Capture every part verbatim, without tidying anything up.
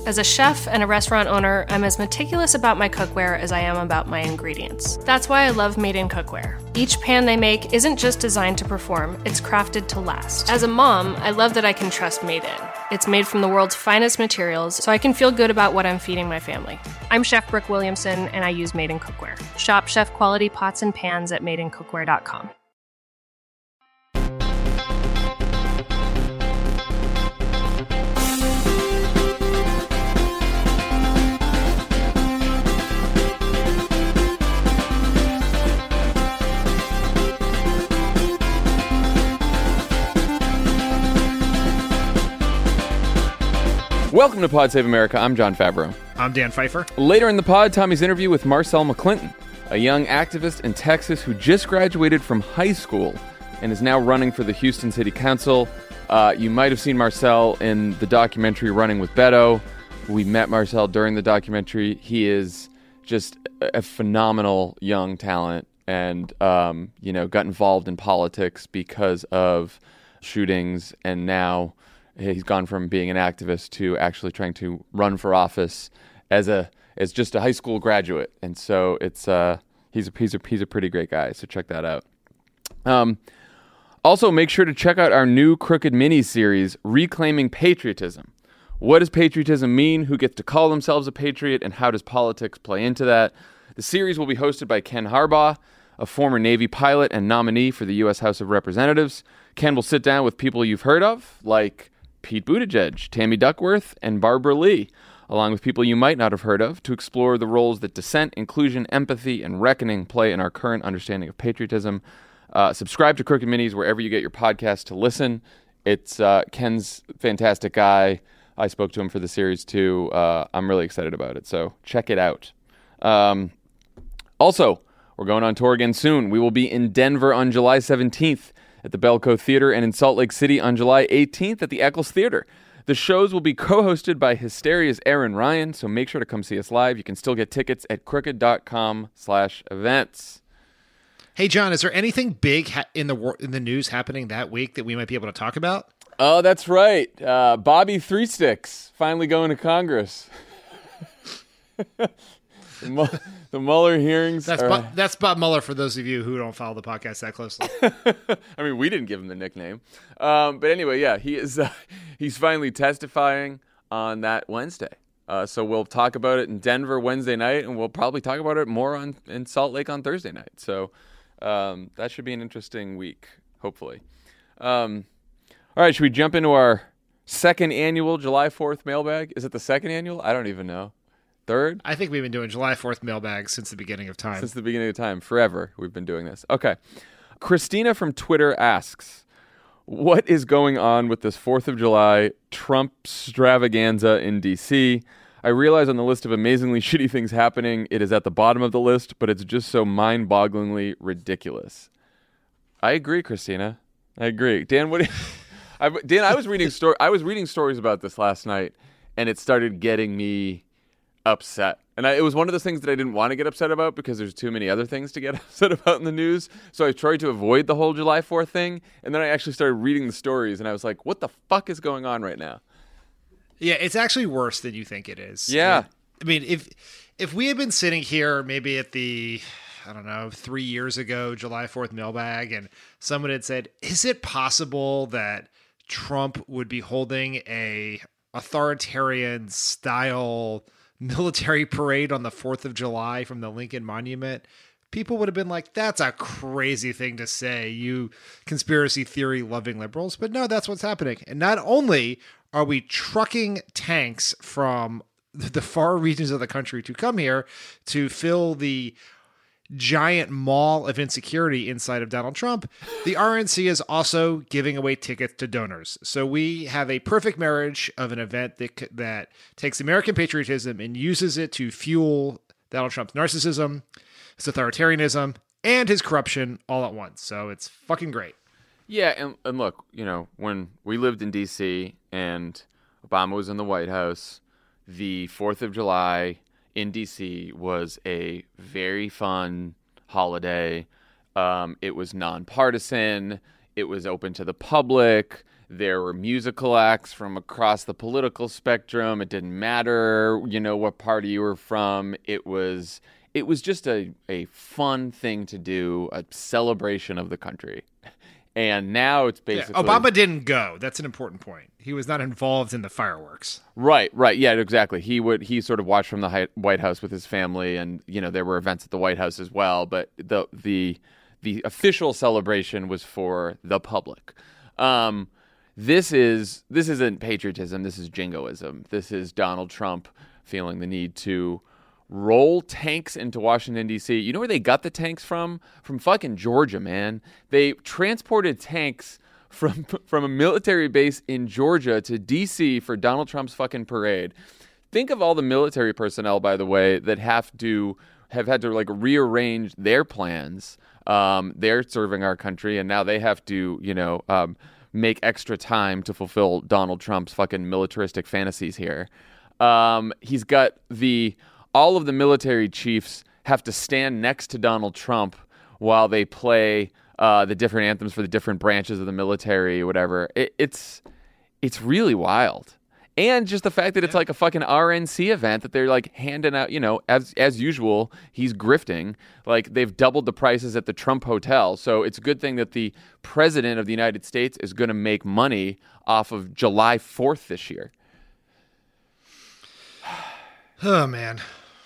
As a chef and a restaurant owner, I'm as meticulous about my cookware as I am about my ingredients. That's why I love Made in Cookware. Each pan they make isn't just designed to perform, it's crafted to last. As a mom, I love that I can trust Made in. It's made from the world's finest materials, so I can feel good about what I'm feeding my family. I'm Chef Brooke Williamson, and I use Made in Cookware. Shop chef quality pots and pans at made in cookware dot com. Welcome to Pod Save America. I'm John Favreau. I'm Dan Pfeiffer. Later in the pod, Tommy's interview with Marcel McClinton, a young activist in Texas who just graduated from high school and is now running for the Houston City Council. Uh, you might have seen Marcel in the documentary Running with Beto. We met Marcel during the documentary. He is just a phenomenal young talent and, um, you know, got involved in politics because of shootings, and now he's gone from being an activist to actually trying to run for office as a as just a high school graduate, and so it's uh he's a he's a he's a pretty great guy. So check that out. Um, also make sure to check out our new Crooked mini series, Reclaiming Patriotism. What does patriotism mean? Who gets to call themselves a patriot, and how does politics play into that? The series will be hosted by Ken Harbaugh, a former Navy pilot and nominee for the U S House of Representatives. Ken will sit down with people you've heard of, like Pete Buttigieg, Tammy Duckworth, and Barbara Lee, along with people you might not have heard of, to explore the roles that dissent, inclusion, empathy, and reckoning play in our current understanding of patriotism. Uh, subscribe to Crooked Minis wherever you get your podcasts to listen. It's uh, Ken's fantastic guy. I spoke to him for the series too. Uh, I'm really excited about it, so check it out. Um, also, we're going on tour again soon. We will be in Denver on July seventeenth. At the Belco Theater, and in Salt Lake City on July eighteenth at the Eccles Theater. The shows will be co-hosted by Hysteria's Aaron Ryan, so make sure to come see us live. You can still get tickets at crooked.com slash events. Hey, John, is there anything big ha- in the wor- in the news happening that week that we might be able to talk about? Oh, that's right. Uh, Bobby Three Sticks finally going to Congress. The, Mu- the Mueller hearings. That's are... Bo- that's Bob Mueller. For those of you who don't follow the podcast that closely. I mean, we didn't give him the nickname, um, but anyway, yeah, he is. Uh, he's finally testifying on that Wednesday. Uh, so we'll talk about it in Denver Wednesday night, and we'll probably talk about it more on in Salt Lake on Thursday night. So um, that should be an interesting week, hopefully. Um, all right, should we jump into our second annual July fourth mailbag? Is it the second annual? I don't even know. Third? I think we've been doing July fourth mailbags since the beginning of time. Since the beginning of time. Forever we've been doing this. Okay. Christina from Twitter asks, what is going on with this fourth of July Trump extravaganza in D C? I realize on the list of amazingly shitty things happening, it is at the bottom of the list, but it's just so mind-bogglingly ridiculous. I agree, Christina. I agree. Dan, what do you... I, Dan, I was reading sto- I was reading stories about this last night, and it started getting me upset. And I, it was one of those things that I didn't want to get upset about because there's too many other things to get upset about in the news. So I tried to avoid the whole July fourth thing. And then I actually started reading the stories and I was like, what the fuck is going on right now? Yeah, it's actually worse than you think it is. Yeah. I mean, if if we had been sitting here maybe at the, I don't know, three years ago, July fourth mailbag, and someone had said, is it possible that Trump would be holding a authoritarian style military parade on the fourth of July from the Lincoln Monument, people would have been like, that's a crazy thing to say, you conspiracy theory loving liberals. But no, that's what's happening. And not only are we trucking tanks from the far regions of the country to come here to fill the giant mall of insecurity inside of Donald Trump, the R N C is also giving away tickets to donors. So we have a perfect marriage of an event that that takes American patriotism and uses it to fuel Donald Trump's narcissism, his authoritarianism, and his corruption all at once. So it's fucking great. Yeah, and, and look, you know, when we lived in D C and Obama was in the White House, the fourth of July in D C was a very fun holiday. Um, it was nonpartisan. It was open to the public. There were musical acts from across the political spectrum. It didn't matter, you know, what party you were from. It was it was just a, a fun thing to do, a celebration of the country. And now it's basically... Yeah, Obama didn't go. That's an important point. He was not involved in the fireworks. Right, right. Yeah, exactly. He would he sort of watched from the White House with his family, and, you know, there were events at the White House as well. But the the the official celebration was for the public. Um, this is this isn't patriotism. This is jingoism. This is Donald Trump feeling the need to roll tanks into Washington, D C. You know where they got the tanks from? From fucking Georgia, man. They transported tanks from from a military base in Georgia to D C for Donald Trump's fucking parade. Think of all the military personnel, by the way, that have to have had to like rearrange their plans. Um, they're serving our country, and now they have to, you know, um, make extra time to fulfill Donald Trump's fucking militaristic fantasies here. Um, he's got the... All of the military chiefs have to stand next to Donald Trump while they play uh, the different anthems for the different branches of the military or whatever. It, it's it's really wild. And just the fact that it's like a fucking R N C event that they're like handing out, you know, as as usual, he's grifting. Like they've doubled the prices at the Trump Hotel. So it's a good thing that the president of the United States is going to make money off of July fourth this year. Oh, man.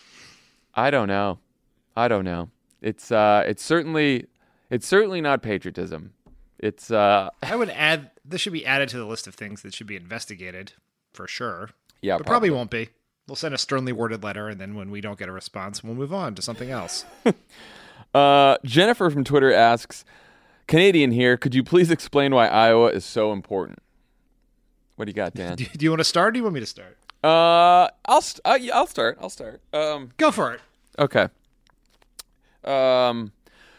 I don't know. I don't know. It's uh, it's certainly, it's certainly not patriotism. It's. Uh, I would add. This should be added to the list of things that should be investigated, for sure. Yeah, but probably, probably won't be. We'll send a sternly worded letter, and then when we don't get a response, we'll move on to something else. uh, Jennifer from Twitter asks, "Canadian here. Could you please explain why Iowa is so important?" What do you got, Dan? do, do you want to start? Or do you want me to start? Uh, I'll st- uh, yeah, I'll start. I'll start. Um, Go for it. Okay. Um,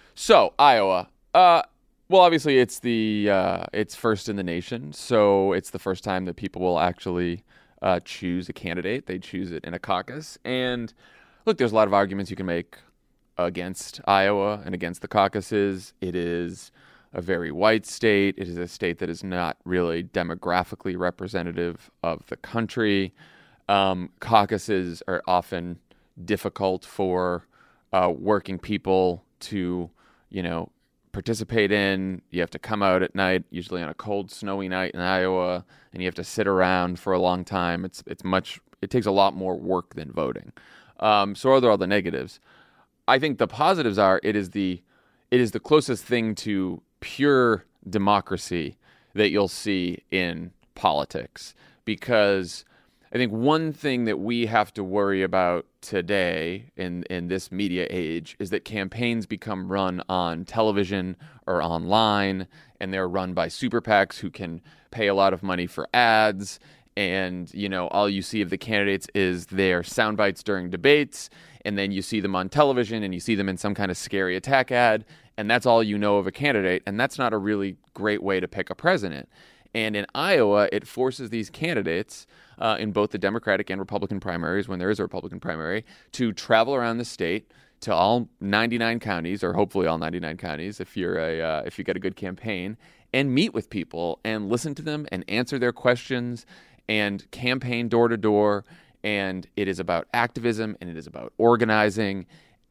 so Iowa. Uh, well, obviously it's the uh, it's first in the nation, so it's the first time that people will actually uh, choose a candidate. They choose it in a caucus, and look, there's a lot of arguments you can make against Iowa and against the caucuses. It is a very white state. It is a state that is not really demographically representative of the country. Um, caucuses are often difficult for uh, working people to, you know, participate in. You have to come out at night, usually on a cold, snowy night in Iowa, and you have to sit around for a long time. It's it's much. It takes a lot more work than voting. Um, so are there all the negatives? I think the positives are it is the it is the closest thing to pure democracy that you'll see in politics, because I think one thing that we have to worry about today in, in this media age is that campaigns become run on television or online, and they're run by super PACs who can pay a lot of money for ads. And, you know, all you see of the candidates is their sound bites during debates, and then you see them on television and you see them in some kind of scary attack ad, and that's all you know of a candidate. And that's not a really great way to pick a president. And in Iowa, it forces these candidates uh, in both the Democratic and Republican primaries, when there is a Republican primary, to travel around the state to all ninety-nine counties, or hopefully all ninety-nine counties, if you're a uh, if you get a good campaign, and meet with people and listen to them and answer their questions and campaign door to door. And it is about activism, and it is about organizing.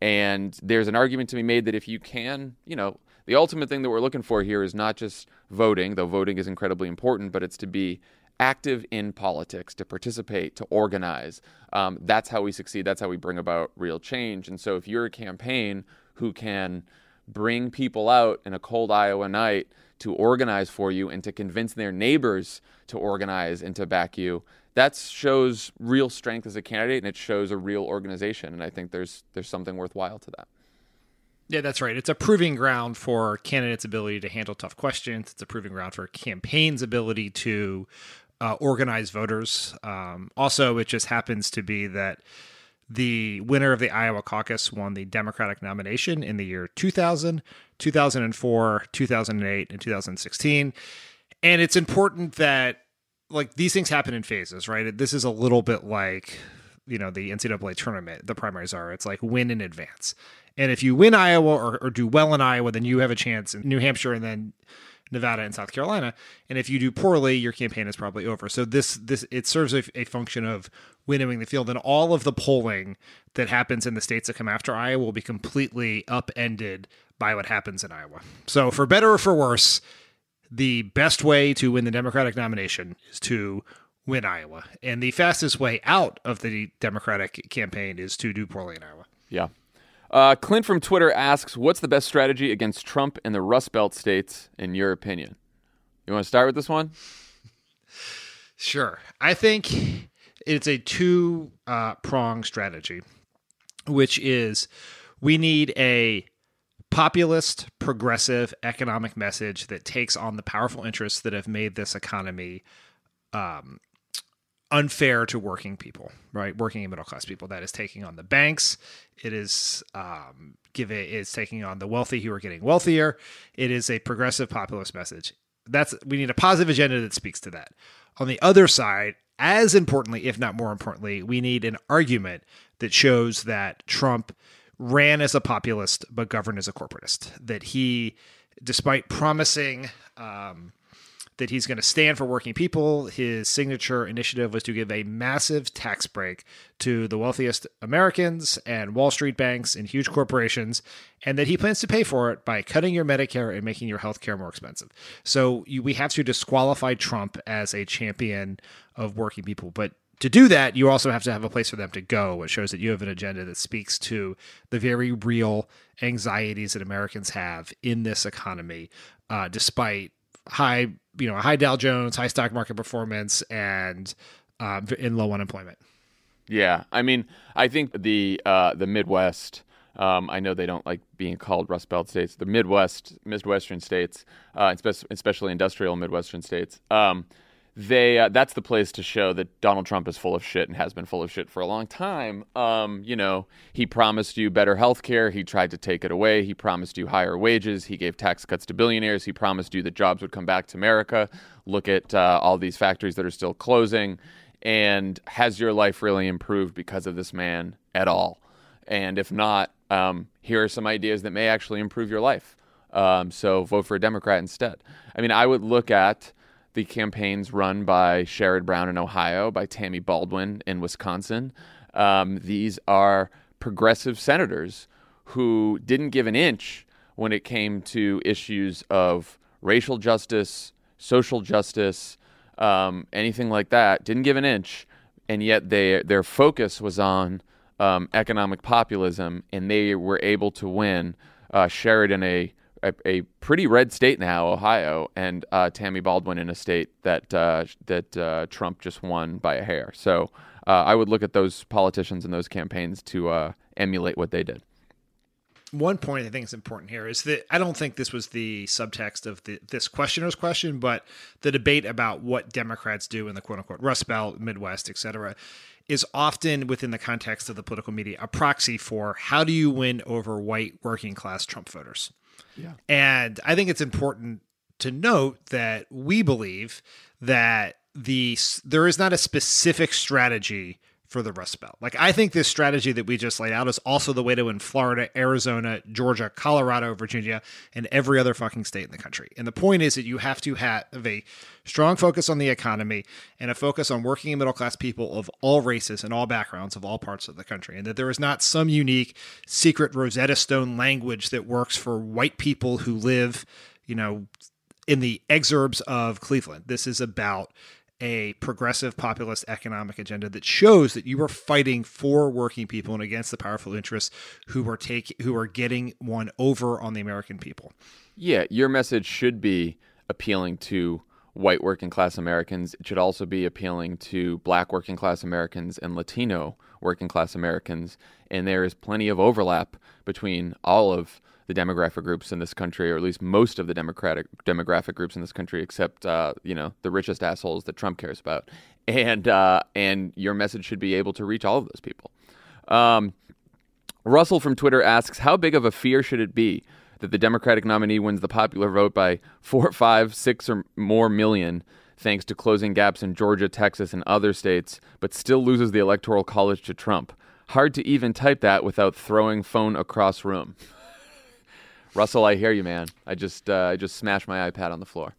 And there's an argument to be made that if you can, you know, the ultimate thing that we're looking for here is not just voting, though voting is incredibly important, but it's to be active in politics, to participate, to organize. Um, that's how we succeed. That's how we bring about real change. And so if you're a campaign who can bring people out in a cold Iowa night to organize for you and to convince their neighbors to organize and to back you, that shows real strength as a candidate, and it shows a real organization. And I think there's there's something worthwhile to that. Yeah, that's right. It's a proving ground for candidates' ability to handle tough questions. It's a proving ground for campaigns' ability to uh, organize voters. Um, also, it just happens to be that the winner of the Iowa caucus won the Democratic nomination in the year two thousand, two thousand four, two thousand eight, and two thousand sixteen. And it's important that, like, these things happen in phases, right? This is a little bit like, you know, the N C double A tournament, the primaries are. It's like win in advance. And if you win Iowa or, or do well in Iowa, then you have a chance in New Hampshire, and then Nevada and South Carolina. And if you do poorly, your campaign is probably over. So this this it serves a, a function of winnowing the field, and all of the polling that happens in the states that come after Iowa will be completely upended by what happens in Iowa. So for better or for worse, the best way to win the Democratic nomination is to win Iowa. And the fastest way out of the Democratic campaign is to do poorly in Iowa. Yeah. Uh, Clint from Twitter asks, what's the best strategy against Trump and the Rust Belt states, in your opinion? You want to start with this one? Sure. I think it's a two-pronged uh, strategy, which is we need a populist, progressive economic message that takes on the powerful interests that have made this economy um, unfair to working people, right? Working and middle class people. That is taking on the banks. It is um, give it is taking on the wealthy who are getting wealthier. It is a progressive populist message. That's we need a positive agenda that speaks to that. On the other side, as importantly, if not more importantly, we need an argument that shows that Trump ran as a populist but governed as a corporatist. That he, despite promising um, that he's going to stand for working people, his signature initiative was to give a massive tax break to the wealthiest Americans and Wall Street banks and huge corporations, and that he plans to pay for it by cutting your Medicare and making your health care more expensive. So you, we have to disqualify Trump as a champion of working people. But to do that, you also have to have a place for them to go, which shows that you have an agenda that speaks to the very real anxieties that Americans have in this economy, uh, despite high, you know, high Dow Jones, high stock market performance, and um, in low unemployment. Yeah, I mean, I think the uh, the Midwest. Um, I know they don't like being called Rust Belt states. The Midwest, Midwestern states, uh, especially industrial Midwestern states. Um, They uh, that's the place to show that Donald Trump is full of shit and has been full of shit for a long time. Um, you know, he promised you better health care. He tried to take it away. He promised you higher wages. He gave tax cuts to billionaires. He promised you that jobs would come back to America. Look at uh, all these factories that are still closing. And has your life really improved because of this man at all? And if not, um, here are some ideas that may actually improve your life. Um, so vote for a Democrat instead. I mean, I would look at the campaigns run by Sherrod Brown in Ohio, by Tammy Baldwin in Wisconsin. Um, these are progressive senators who didn't give an inch when it came to issues of racial justice, social justice, um, anything like that. Didn't give an inch, and yet they, their focus was on um, economic populism, and they were able to win uh, Sherrod in a A, a pretty red state now, Ohio, and uh, Tammy Baldwin in a state that uh, that uh, Trump just won by a hair. So uh, I would look at those politicians and those campaigns to uh, emulate what they did. One point I think is important here is that I don't think this was the subtext of the, this questioner's question, but the debate about what Democrats do in the quote-unquote Rust Belt, Midwest, et cetera, is often within the context of the political media a proxy for how do you win over white working-class Trump voters. Yeah. And I think it's important to note that we believe that the there is not a specific strategy for the Rust Belt. Like, I think this strategy that we just laid out is also the way to win Florida, Arizona, Georgia, Colorado, Virginia, and every other fucking state in the country. And the point is that you have to have a strong focus on the economy and a focus on working and middle-class people of all races and all backgrounds of all parts of the country. And that there is not some unique secret Rosetta Stone language that works for white people who live, you know, in the exurbs of Cleveland. This is about a progressive populist economic agenda that shows that you are fighting for working people and against the powerful interests who are taking who are getting one over on the American people. Yeah, your message should be appealing to white working class Americans. It should also be appealing to black working class Americans and Latino working class Americans. And there is plenty of overlap between all of the demographic groups in this country, or at least most of the democratic demographic groups in this country, except uh, you know the richest assholes that Trump cares about. And uh, and your message should be able to reach all of those people. Um, Russell from Twitter asks, how big of a fear should it be that the Democratic nominee wins the popular vote by four, five, six or more million, thanks to closing gaps in Georgia, Texas, and other states, but still loses the Electoral College to Trump? Hard to even type that without throwing phone across room. Russell, I hear you, man. I just uh, I just smashed my iPad on the floor.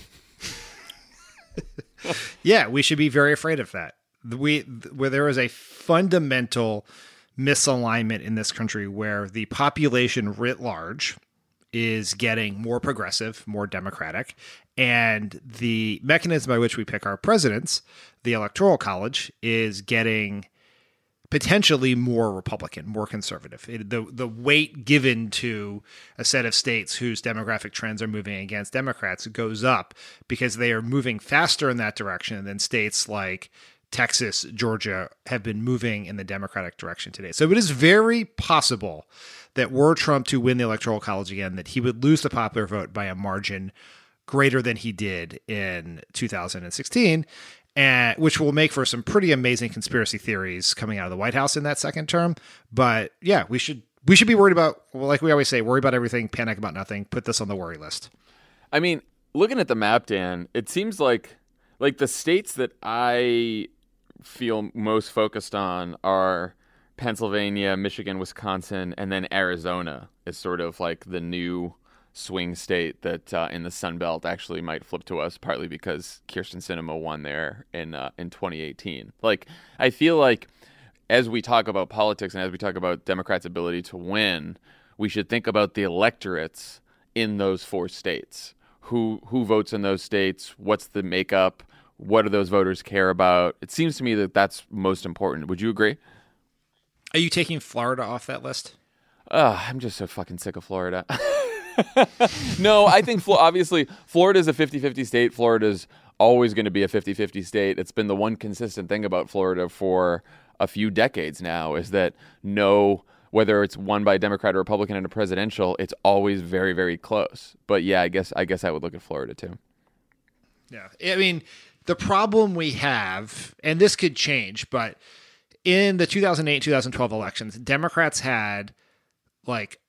Yeah, we should be very afraid of that. We where there is a fundamental misalignment in this country where the population writ large is getting more progressive, more democratic, and the mechanism by which we pick our presidents, the Electoral College, is getting potentially more Republican, more conservative. It, the the weight given to a set of states whose demographic trends are moving against Democrats goes up because they are moving faster in that direction than states like Texas, Georgia have been moving in the Democratic direction today. So it is very possible that were Trump to win the Electoral College again, that he would lose the popular vote by a margin greater than he did in two thousand sixteen. And, which will make for some pretty amazing conspiracy theories coming out of the White House in that second term. But yeah, we should we should be worried about, well, like we always say, worry about everything, panic about nothing. Put this on the worry list. I mean, looking at the map, Dan, it seems like like the states that I feel most focused on are Pennsylvania, Michigan, Wisconsin, and then Arizona is sort of like the new swing state that uh, in the Sun Belt actually might flip to us, partly because Kyrsten Sinema won there in uh, in twenty eighteen. Like, I feel like as we talk about politics and as we talk about Democrats' ability to win, we should think about the electorates in those four states. Who who votes in those states? What's the makeup? What do those voters care about? It seems to me that that's most important. Would you agree? Are you taking Florida off that list? Uh, I'm just so fucking sick of Florida. No, I think Flo- obviously Florida is a fifty-fifty state. Florida's always going to be a fifty-fifty state. It's been the one consistent thing about Florida for a few decades now is that no, whether it's won by a Democrat or Republican in a presidential, it's always very, very close. But yeah, I guess I guess I would look at Florida too. Yeah, I mean, the problem we have, and this could change, but in the two thousand eight, two thousand twelve elections, Democrats had like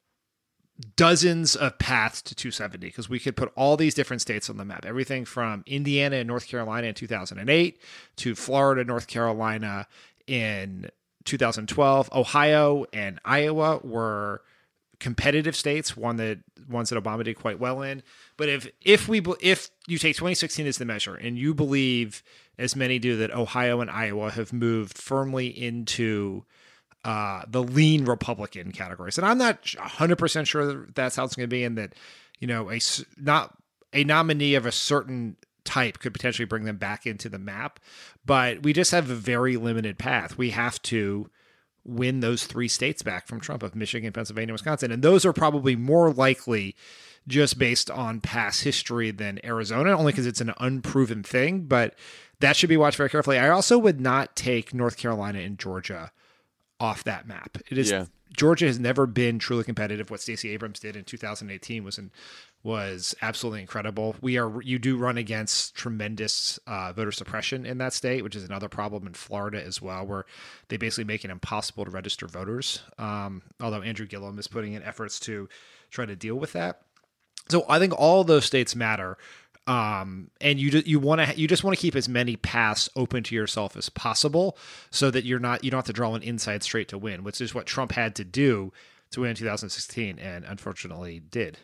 dozens of paths to two seventy because we could put all these different states on the map. Everything from Indiana and North Carolina in two thousand eight to Florida, North Carolina in two thousand twelve. Ohio and Iowa were competitive states, one that ones that Obama did quite well in. But if if we if you take twenty sixteen as the measure and you believe, as many do, that Ohio and Iowa have moved firmly into uh, the lean Republican categories, and I'm not one hundred percent sure that that's how it's going to be, and that, you know, a not a nominee of a certain type could potentially bring them back into the map, but we just have a very limited path. We have to win those three states back from Trump of Michigan, Pennsylvania, Wisconsin, and those are probably more likely just based on past history than Arizona, only because it's an unproven thing, but that should be watched very carefully. I also would not take North Carolina and Georgia off that map. It is yeah. Georgia has never been truly competitive. What Stacey Abrams did in two thousand eighteen was in, was absolutely incredible. We are you do run against tremendous uh, voter suppression in that state, which is another problem in Florida as well, where they basically make it impossible to register voters. Um, although Andrew Gillum is putting in efforts to try to deal with that. So I think all those states matter. Um, and you you want to you just want to keep as many paths open to yourself as possible, so that you're not you don't have to draw an inside straight to win, which is what Trump had to do to win in two thousand sixteen, and unfortunately did.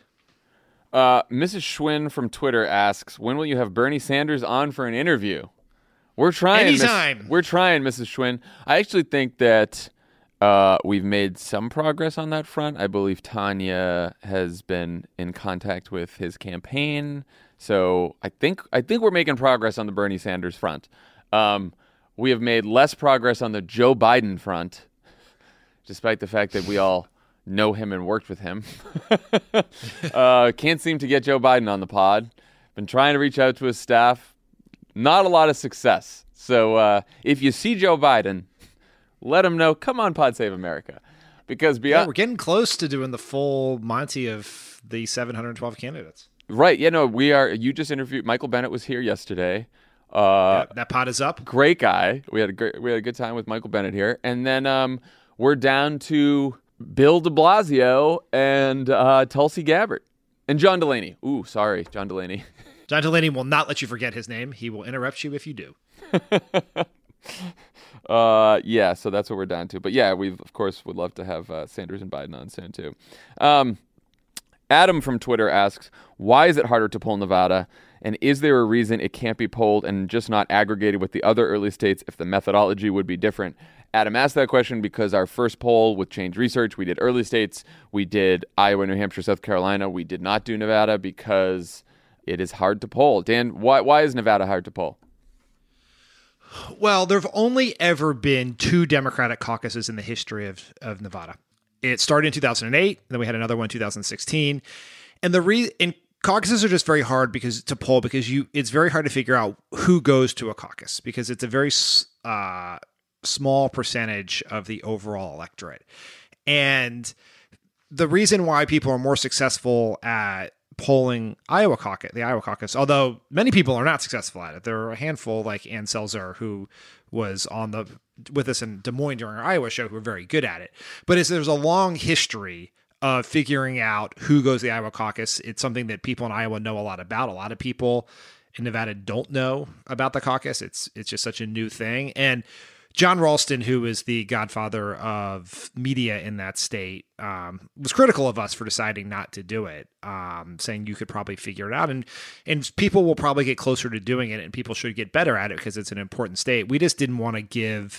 Uh, Missus Schwinn from Twitter asks, "When will you have Bernie Sanders on for an interview?" We're trying. Anytime. Miss, we're trying, Missus Schwinn. I actually think that uh, we've made some progress on that front. I believe Tanya has been in contact with his campaign. So I think I think we're making progress on the Bernie Sanders front. Um, we have made less progress on the Joe Biden front, despite the fact that we all know him and worked with him. uh, can't seem to get Joe Biden on the pod. Been trying to reach out to his staff. Not a lot of success. So uh, if you see Joe Biden, let him know, come on Pod Save America. Because beyond- yeah, we're getting close to doing the full Monty of the seven hundred twelve candidates. Right. Yeah, no, we are. You just interviewed. Michael Bennett was here yesterday. Uh, yeah, that pod is up. Great guy. We had a great, we had a good time with Michael Bennett here. And then um, we're down to Bill de Blasio and uh, Tulsi Gabbard and John Delaney. Ooh, sorry, John Delaney. John Delaney will not let you forget his name. He will interrupt you if you do. uh, yeah, so that's what we're down to. But yeah, we of course would love to have uh, Sanders and Biden on soon too. Um, Adam from Twitter asks, why is it harder to poll Nevada? And is there a reason it can't be polled and just not aggregated with the other early states if the methodology would be different? Adam asked that question because our first poll with Change Research, we did early states. We did Iowa, New Hampshire, South Carolina. We did not do Nevada because it is hard to poll. Dan, why, why is Nevada hard to poll? Well, there have only ever been two Democratic caucuses in the history of, of Nevada. It started in two thousand eight, then we had another one in two thousand sixteen. And the re- and caucuses are just very hard because to poll because you it's very hard to figure out who goes to a caucus because it's a very uh, small percentage of the overall electorate. And the reason why people are more successful at polling Iowa caucus, the Iowa caucus, although many people are not successful at it. There are a handful like Ann Selzer, who was on the with us in Des Moines during our Iowa show, who are very good at it. But it's, there's a long history of figuring out who goes to the Iowa caucus. It's something that people in Iowa know a lot about. A lot of people in Nevada don't know about the caucus. It's it's just such a new thing. And John Ralston, who is the godfather of media in that state, um, was critical of us for deciding not to do it, um, saying you could probably figure it out. And and people will probably get closer to doing it, and people should get better at it because it's an important state. We just didn't want to give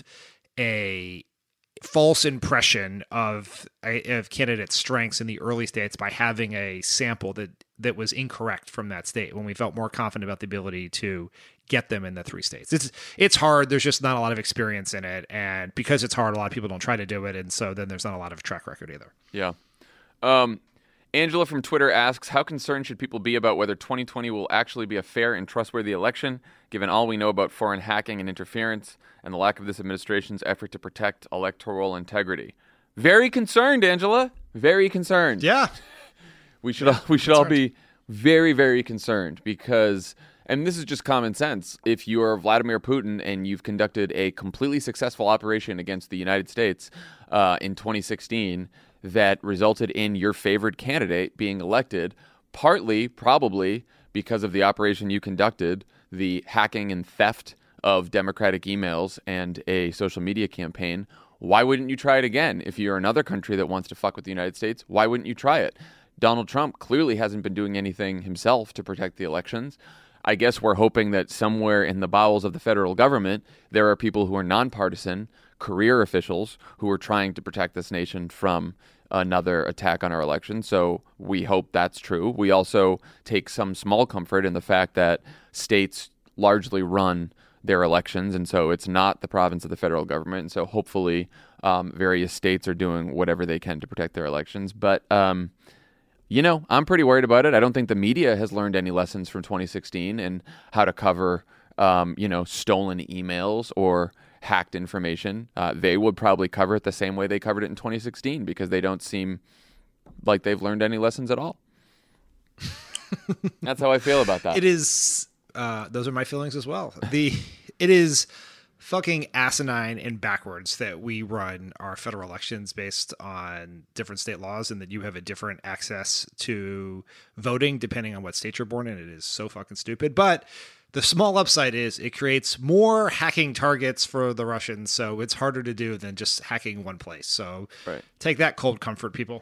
a false impression of of candidate strengths in the early states by having a sample that that was incorrect from that state when we felt more confident about the ability to get them in the three states. It's it's hard. There's just not a lot of experience in it. And because it's hard, a lot of people don't try to do it. And so then there's not a lot of track record either. Yeah. Um, Angela from Twitter asks, how concerned should people be about whether twenty twenty will actually be a fair and trustworthy election, given all we know about foreign hacking and interference and the lack of this administration's effort to protect electoral integrity? Very concerned, Angela. Very concerned. Yeah. We should all, we should all be very, very concerned because, and this is just common sense, if you are Vladimir Putin and you've conducted a completely successful operation against the United States uh, in twenty sixteen that resulted in your favored candidate being elected, partly probably because of the operation you conducted, the hacking and theft of Democratic emails and a social media campaign, why wouldn't you try it again? If you're another country that wants to fuck with the United States, why wouldn't you try it? Donald Trump clearly hasn't been doing anything himself to protect the elections. I guess we're hoping that somewhere in the bowels of the federal government, there are people who are nonpartisan, career officials who are trying to protect this nation from another attack on our election. So we hope that's true. We also take some small comfort in the fact that states largely run their elections, and so it's not the province of the federal government. And so hopefully um, various states are doing whatever they can to protect their elections. But um, You know, I'm pretty worried about it. I don't think the media has learned any lessons from twenty sixteen and how to cover, um, you know, stolen emails or hacked information. Uh, they would probably cover it the same way they covered it in twenty sixteen because they don't seem like they've learned any lessons at all. That's how I feel about that. It is. Uh, those are my feelings as well. The it is fucking asinine and backwards that we run our federal elections based on different state laws and that you have a different access to voting depending on what state you're born in. It is so fucking stupid. But the small upside is it creates more hacking targets for the Russians, so it's harder to do than just hacking one place. So right. Take that, cold comfort, people.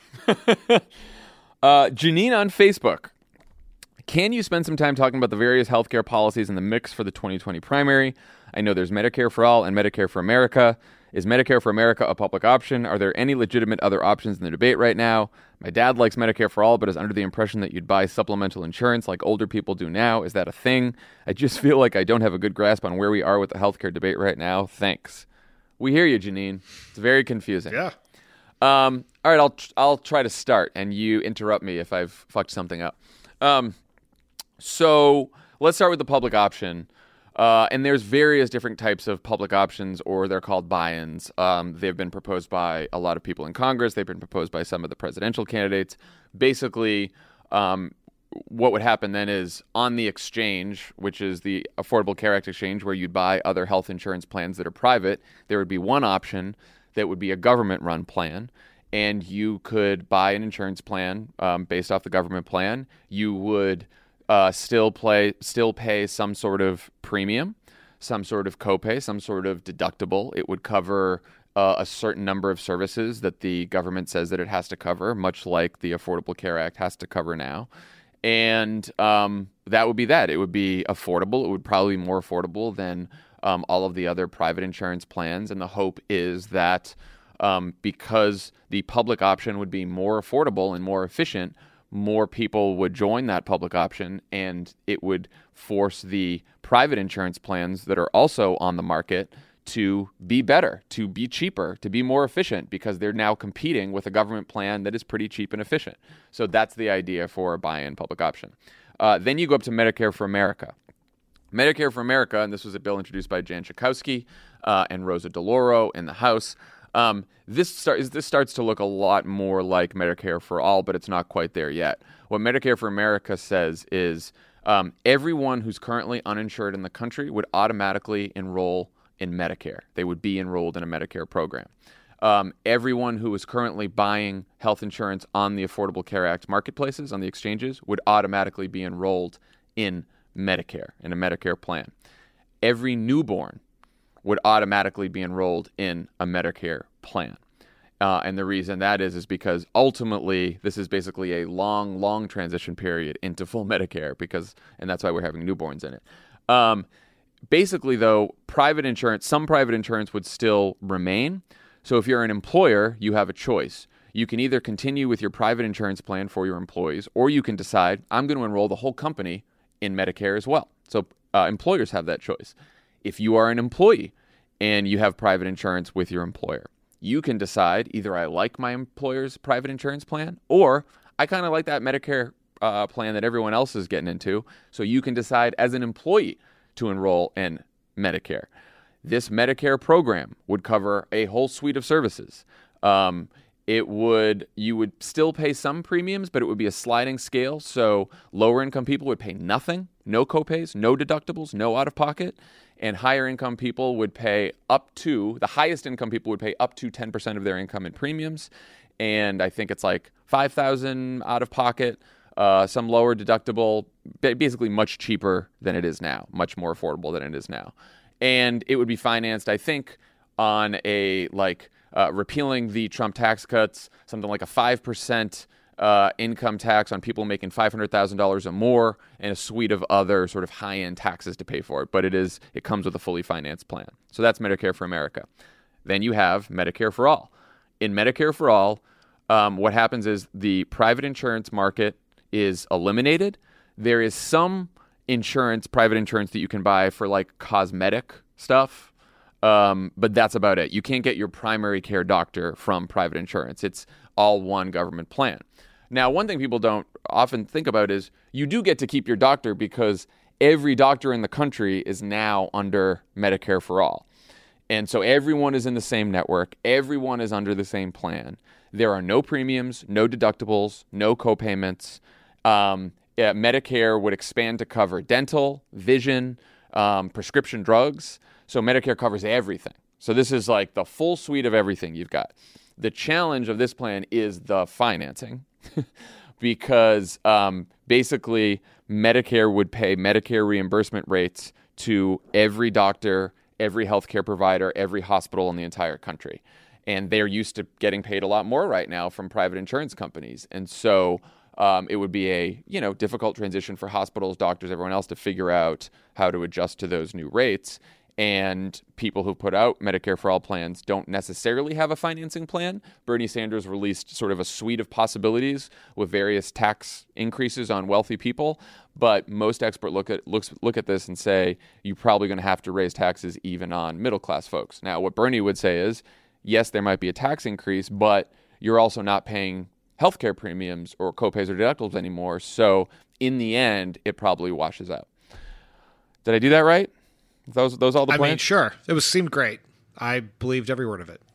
uh, Janine on Facebook. Can you spend some time talking about the various healthcare policies in the mix for the twenty twenty primary? I know there's Medicare for All and Medicare for America. Is Medicare for America a public option? Are there any legitimate other options in the debate right now? My dad likes Medicare for All, but is under the impression that you'd buy supplemental insurance like older people do now. Is that a thing? I just feel like I don't have a good grasp on where we are with the healthcare debate right now. Thanks. We hear you, Janine. It's very confusing. Yeah. Um, all right, I'll I'll try to start, and you interrupt me if I've fucked something up. Um, so let's start with the public option. Uh, and there's various different types of public options, or they're called buy-ins. Um, they've been proposed by a lot of people in Congress. They've been proposed by some of the presidential candidates. Basically, um, what would happen then is on the exchange, which is the Affordable Care Act exchange, where you'd buy other health insurance plans that are private, there would be one option that would be a government-run plan. And you could buy an insurance plan um, based off the government plan. You would Uh, still play, still pay some sort of premium, some sort of copay, some sort of deductible. It would cover uh, a certain number of services that the government says that it has to cover, much like the Affordable Care Act has to cover now. And um, that would be that. It would be affordable. It would probably be more affordable than um, all of the other private insurance plans. And the hope is that um, because the public option would be more affordable and more efficient, more people would join that public option, and it would force the private insurance plans that are also on the market to be better, to be cheaper, to be more efficient, because they're now competing with a government plan that is pretty cheap and efficient. So that's the idea for a buy-in public option. Uh, then you go up to Medicare for America. Medicare for America, and this was a bill introduced by Jan Schakowsky uh, and Rosa DeLauro in the House. Um, this, start, this starts to look a lot more like Medicare for All, but it's not quite there yet. What Medicare for America says is um, everyone who's currently uninsured in the country would automatically enroll in Medicare. They would be enrolled in a Medicare program. Um, everyone who is currently buying health insurance on the Affordable Care Act marketplaces, on the exchanges, would automatically be enrolled in Medicare, in a Medicare plan. Every newborn would automatically be enrolled in a Medicare plan. Uh, and the reason that is, is because ultimately this is basically a long, long transition period into full Medicare, because, and that's why we're having newborns in it. Um, Basically, though, private insurance, some private insurance would still remain. So if you're an employer, you have a choice. You can either continue with your private insurance plan for your employees, or you can decide, I'm going to enroll the whole company in Medicare as well. So uh, employers have that choice. If you are an employee and you have private insurance with your employer, you can decide either I like my employer's private insurance plan, or I kind of like that Medicare uh, plan that everyone else is getting into. So you can decide as an employee to enroll in Medicare. This Medicare program would cover a whole suite of services. Um, it would, you would still pay some premiums, but it would be a sliding scale. So lower income people would pay nothing, no copays, no deductibles, no out of pocket. And higher income people would pay up to, the highest income people would pay up to ten percent of their income in premiums. And I think it's like five thousand dollars out of pocket. Uh, some lower deductible, basically much cheaper than it is now, much more affordable than it is now. And it would be financed, I think, on a, like, uh, repealing the Trump tax cuts, something like a five percent uh, income tax on people making five hundred thousand dollars or more, and a suite of other sort of high-end taxes to pay for it. But it is, it comes with a fully financed plan. So that's Medicare for America. Then you have Medicare for All. In Medicare for All, um, what happens is the private insurance market is eliminated. There is some insurance, private insurance, that you can buy for like cosmetic stuff, um, but that's about it. You can't get your primary care doctor from private insurance. It's all one government plan. Now, one thing people don't often think about is you do get to keep your doctor, because every doctor in the country is now under Medicare for All. And so everyone is in the same network. Everyone is under the same plan. There are no premiums, no deductibles, no copayments. Um, yeah, Medicare would expand to cover dental, vision, um, prescription drugs. So Medicare covers everything. So this is like the full suite of everything you've got. The challenge of this plan is the financing, because um, basically Medicare would pay Medicare reimbursement rates to every doctor, every healthcare provider, every hospital in the entire country. And they're used to getting paid a lot more right now from private insurance companies. And so Um, it would be a, you know, difficult transition for hospitals, doctors, everyone else to figure out how to adjust to those new rates. And people who put out Medicare for All plans don't necessarily have a financing plan. Bernie Sanders released sort of a suite of possibilities with various tax increases on wealthy people. But most experts look at looks look at this and say you're probably going to have to raise taxes even on middle class folks. Now, what Bernie would say is, yes, there might be a tax increase, but you're also not paying healthcare premiums or copays or deductibles anymore. So in the end, it probably washes out. Did I do that right? Those those all the I plans? mean, sure. It was seemed great. I believed every word of it.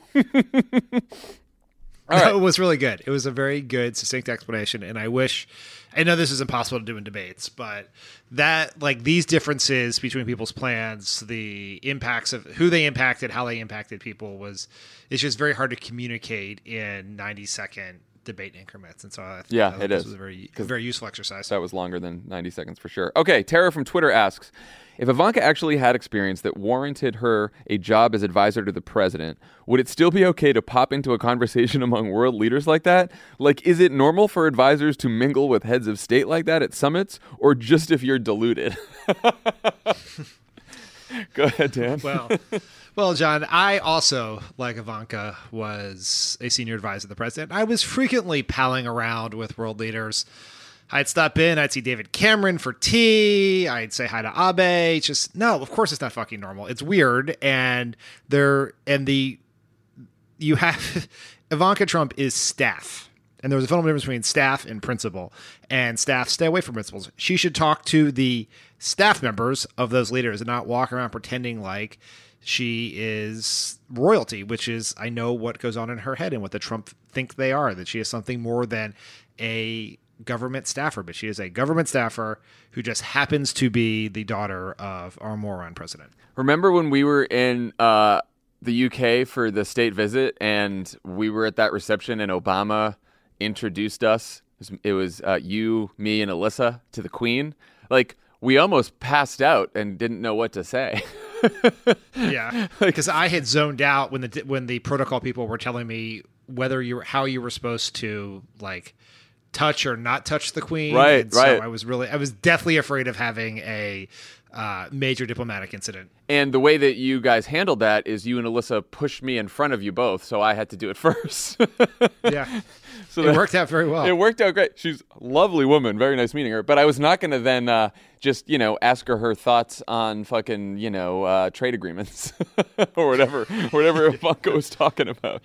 All no, right. It was really good. It was a very good, succinct explanation. And I wish, I know this is impossible to do in debates, but that, like, these differences between people's plans, the impacts of who they impacted, how they impacted people was, it's just very hard to communicate in ninety second debate increments. And so I, yeah, I thought it this is was a very, a very useful exercise. That was longer than ninety seconds for sure. Okay, Tara from Twitter asks, if Ivanka actually had experience that warranted her a job as advisor to the president, would it still be okay to pop into a conversation among world leaders like that? Like, is it normal for advisors to mingle with heads of state like that at summits, or just if you're deluded? Go ahead, Dan. Well, well, John, I also, like Ivanka, was a senior advisor to the president. I was frequently palling around with world leaders. I'd stop in, I'd see David Cameron for tea, I'd say hi to Abe. Just, no, of course it's not fucking normal. It's weird. And there, and the, you have, Ivanka Trump is staff. And there was a fundamental difference between staff and principal. And staff stay away from principals. She should talk to the staff members of those leaders and not walk around pretending like she is royalty, which is, I know what goes on in her head and what the Trump think they are, that she is something more than a government staffer, but she is a government staffer who just happens to be the daughter of our moron president. Remember when we were in uh, the U K for the state visit and we were at that reception and Obama introduced us? It was, it was uh, you, me, and Alyssa to the Queen. Like, we almost passed out and didn't know what to say. Yeah, because I had zoned out when the when the protocol people were telling me whether you how you were supposed to like touch or not touch the Queen. Right, and right. So I was really, I was deathly afraid of having a uh, major diplomatic incident. And the way that you guys handled that is you and Alyssa pushed me in front of you both, so I had to do it first. Yeah. So it that, worked out very well. It worked out great. She's a lovely woman. Very nice meeting her. But I was not going to then uh, just, you know, ask her her thoughts on fucking, you know, uh, trade agreements or whatever, whatever Ivanka was talking about.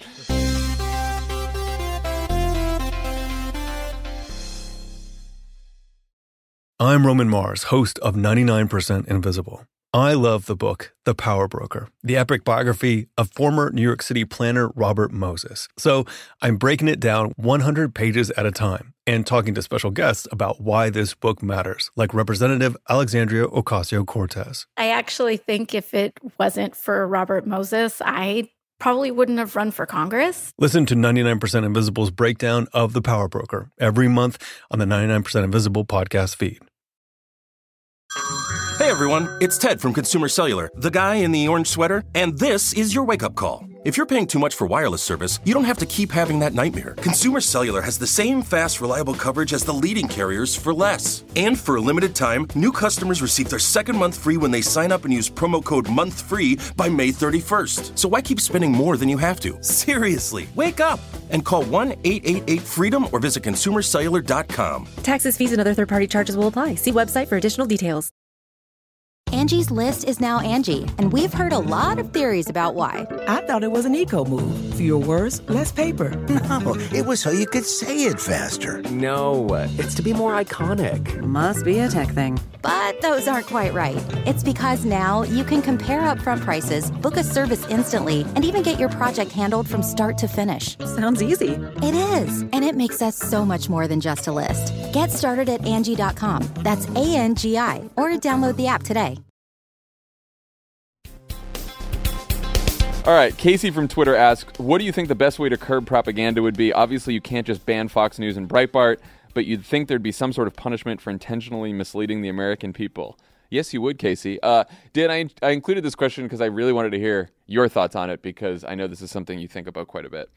I'm Roman Mars, host of ninety-nine percent Invisible. I love the book, The Power Broker, the epic biography of former New York City planner Robert Moses. So I'm breaking it down one hundred pages at a time and talking to special guests about why this book matters, like Representative Alexandria Ocasio-Cortez. I actually think if it wasn't for Robert Moses, I probably wouldn't have run for Congress. Listen to ninety-nine percent Invisible's breakdown of The Power Broker every month on the ninety-nine percent Invisible podcast feed. Hey everyone, it's Ted from Consumer Cellular, the guy in the orange sweater, and this is your wake-up call. If you're paying too much for wireless service, you don't have to keep having that nightmare. Consumer Cellular has the same fast, reliable coverage as the leading carriers for less. And for a limited time, new customers receive their second month free when they sign up and use promo code MONTHFREE by May thirty-first. So why keep spending more than you have to? Seriously, wake up and call one eight eight eight FREEDOM or visit consumer cellular dot com. Taxes, fees, and other third-party charges will apply. See website for additional details. Angie's List is now Angie, and we've heard a lot of theories about why. I thought it was an eco move. Fewer words, less paper. No, it was so you could say it faster. No, it's to be more iconic. Must be a tech thing. But those aren't quite right. It's because now you can compare upfront prices, book a service instantly, and even get your project handled from start to finish. Sounds easy. It is, and it makes us so much more than just a list. Get started at Angie dot com. That's A N G I, or download the app today. All right, Casey from Twitter asks, what do you think the best way to curb propaganda would be? Obviously, you can't just ban Fox News and Breitbart, but you'd think there'd be some sort of punishment for intentionally misleading the American people. Yes, you would, Casey. Uh, Dan, I, I included this question because I really wanted to hear your thoughts on it, because I know this is something you think about quite a bit.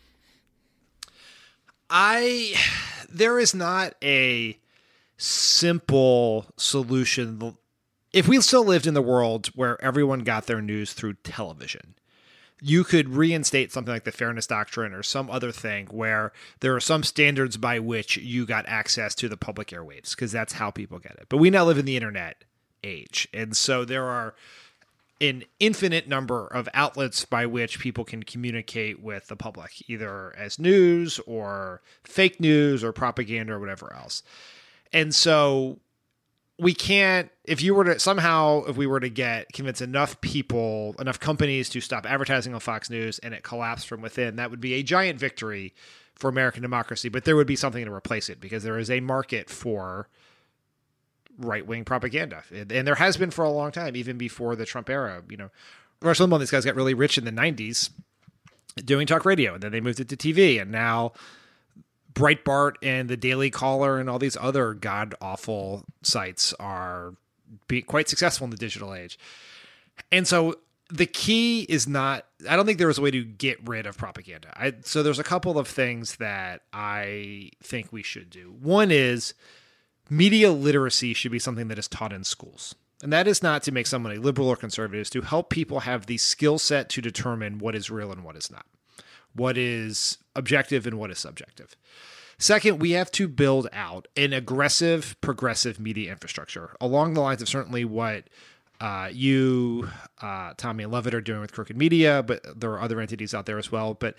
I, there is not a simple solution. If we still lived in the world where everyone got their news through television, you could reinstate something like the Fairness Doctrine or some other thing where there are some standards by which you got access to the public airwaves, because that's how people get it. But we now live in the internet age. And so there are an infinite number of outlets by which people can communicate with the public, either as news or fake news or propaganda or whatever else. And so we can't, if you were to somehow, if we were to get, convince enough people, enough companies to stop advertising on Fox News and it collapsed from within, that would be a giant victory for American democracy. But there would be something to replace it, because there is a market for right-wing propaganda. And there has been for a long time, even before the Trump era. You know, Rush Limbaugh, these guys got really rich in the nineties doing talk radio, and then they moved it to T V. And now Breitbart and the Daily Caller and all these other god-awful sites are be quite successful in the digital age. And so the key is not, I don't think there was a way to get rid of propaganda. I, so there's a couple of things that I think we should do. One is media literacy should be something that is taught in schools. And that is not to make someone a liberal or conservative, it's to help people have the skill set to determine what is real and what is not, what is objective and what is subjective. Second, we have to build out an aggressive, progressive media infrastructure along the lines of certainly what uh, you, uh, Tommy and Lovett are doing with Crooked Media, but there are other entities out there as well. But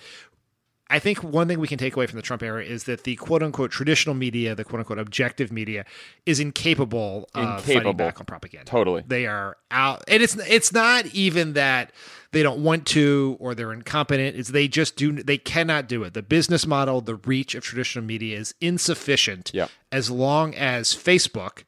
I think one thing we can take away from the Trump era is that the quote-unquote traditional media, the quote-unquote objective media, is incapable of Incapable. fighting back on propaganda. Totally. They are out. And it's it's not even that they don't want to or they're incompetent. It's they just do. They cannot do it. The business model, the reach of traditional media is insufficient Yep. as long as Facebook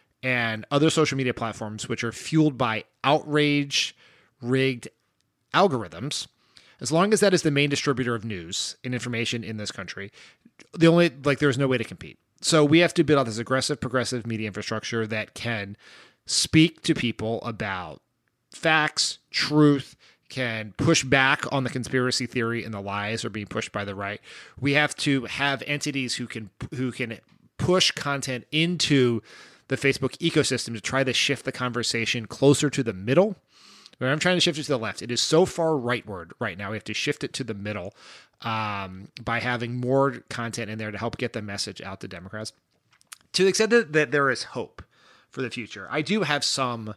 and other social media platforms, which are fueled by outrage, rigged algorithms, as long as that is the main distributor of news and information in this country, the only like there's no way to compete. So we have to build out this aggressive, progressive media infrastructure that can speak to people about facts, truth, can push back on the conspiracy theory and the lies are being pushed by the right. We have to have entities who can who can push content into the Facebook ecosystem to try to shift the conversation closer to the middle. When I'm trying to shift it to the left, it is so far rightward right now. We have to shift it to the middle um, by having more content in there to help get the message out to Democrats. To the extent that, that there is hope for the future, I do have some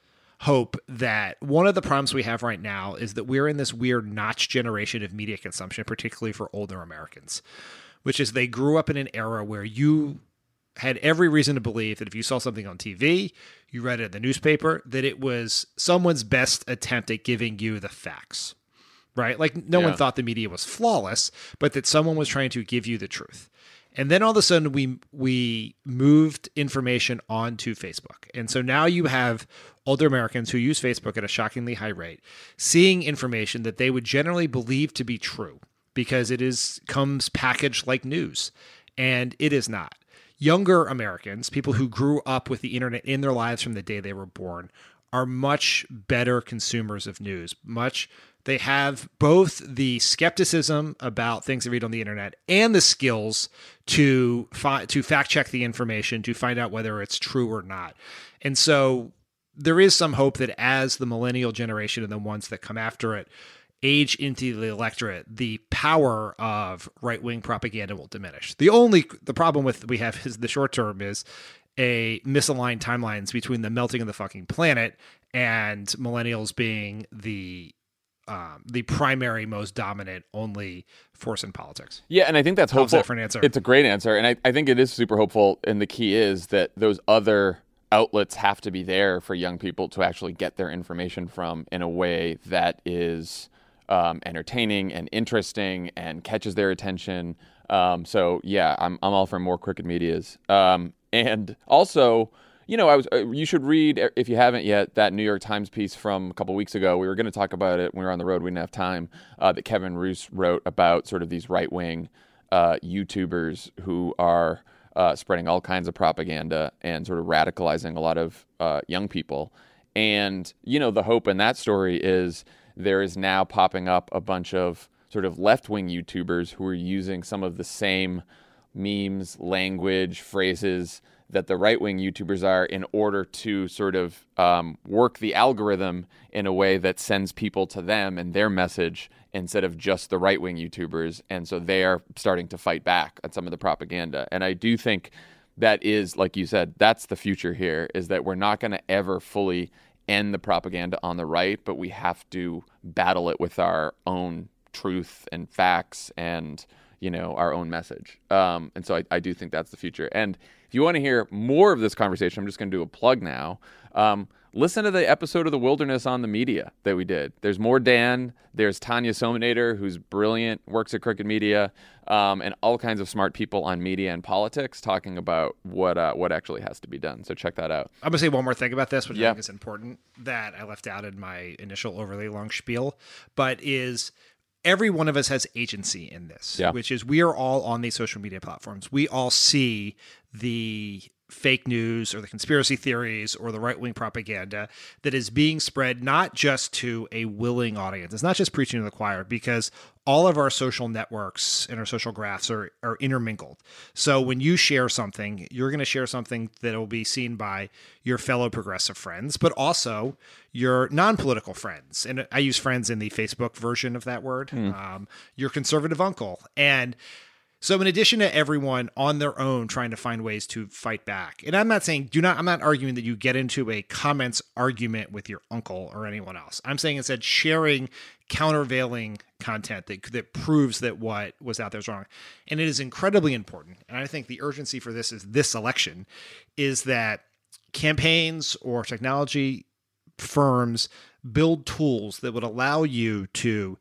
hope that one of the problems we have right now is that we're in this weird notch generation of media consumption, particularly for older Americans, which is they grew up in an era where you had every reason to believe that if you saw something on T V, you read it in the newspaper, that it was someone's best attempt at giving you the facts, right? Like no Yeah. one thought the media was flawless, but that someone was trying to give you the truth. And then all of a sudden we we moved information onto Facebook. And so now you have older Americans who use Facebook at a shockingly high rate, seeing information that they would generally believe to be true because it is comes packaged like news. And it is not. Younger Americans, people who grew up with the internet in their lives from the day they were born, are much better consumers of news. Much they have both the skepticism about things they read on the internet and the skills to fi- to fact check the information to find out whether it's true or not. And so there is some hope that as the millennial generation and the ones that come after it age into the electorate, the power of right-wing propaganda will diminish. The only the problem with we have is the short term is a misaligned timelines between the melting of the fucking planet and millennials being the um, the primary, most dominant, only force in politics. Yeah, and I think that's How's hopeful. that for an answer? It's a great answer, and I, I think it is super hopeful. And the key is that those other outlets have to be there for young people to actually get their information from in a way that is Um, entertaining and interesting and catches their attention. Um, so yeah, I'm I'm all for more Crooked Medias. Um, and also, you know, I was uh, you should read, if you haven't yet, that New York Times piece from a couple weeks ago. We were going to talk about it when we were on the road. We didn't have time. Uh, that Kevin Roose wrote about sort of these right wing uh, YouTubers who are uh, spreading all kinds of propaganda and sort of radicalizing a lot of uh, young people. And you know, the hope in that story is there is now popping up a bunch of sort of left-wing YouTubers who are using some of the same memes, language, phrases that the right-wing YouTubers are in order to sort of um, work the algorithm in a way that sends people to them and their message instead of just the right-wing YouTubers. And so they are starting to fight back on some of the propaganda. And I do think that is, like you said, that's the future here, is that we're not going to ever fully end the propaganda on the right, but we have to battle it with our own truth and facts and, you know, our own message. Um, and so I, I do think that's the future. And if you want to hear more of this conversation, I'm just going to do a plug now. Um, listen to the episode of The Wilderness on the Media that we did. There's more Dan. There's Tanya Somanader, who's brilliant, works at Crooked Media, um, and all kinds of smart people on media and politics talking about what uh, what actually has to be done. So check that out. I'm going to say one more thing about this, which Yeah. I think is important, that I left out in my initial overly long spiel, but is every one of us has agency in this, yeah. which is we are all on these social media platforms. We all see the fake news or the conspiracy theories or the right-wing propaganda that is being spread not just to a willing audience. It's not just preaching to the choir, because all of our social networks and our social graphs are, are intermingled. So when you share something, you're going to share something that will be seen by your fellow progressive friends, but also your non-political friends. And I use friends in the Facebook version of that word, mm. um, your conservative uncle. And so in addition to everyone on their own trying to find ways to fight back, and I'm not saying do not, I'm not arguing that you get into a comments argument with your uncle or anyone else. I'm saying instead sharing countervailing content that that proves that what was out there is wrong. And it is incredibly important. And I think the urgency for this is this election is that campaigns or technology firms build tools that would allow you to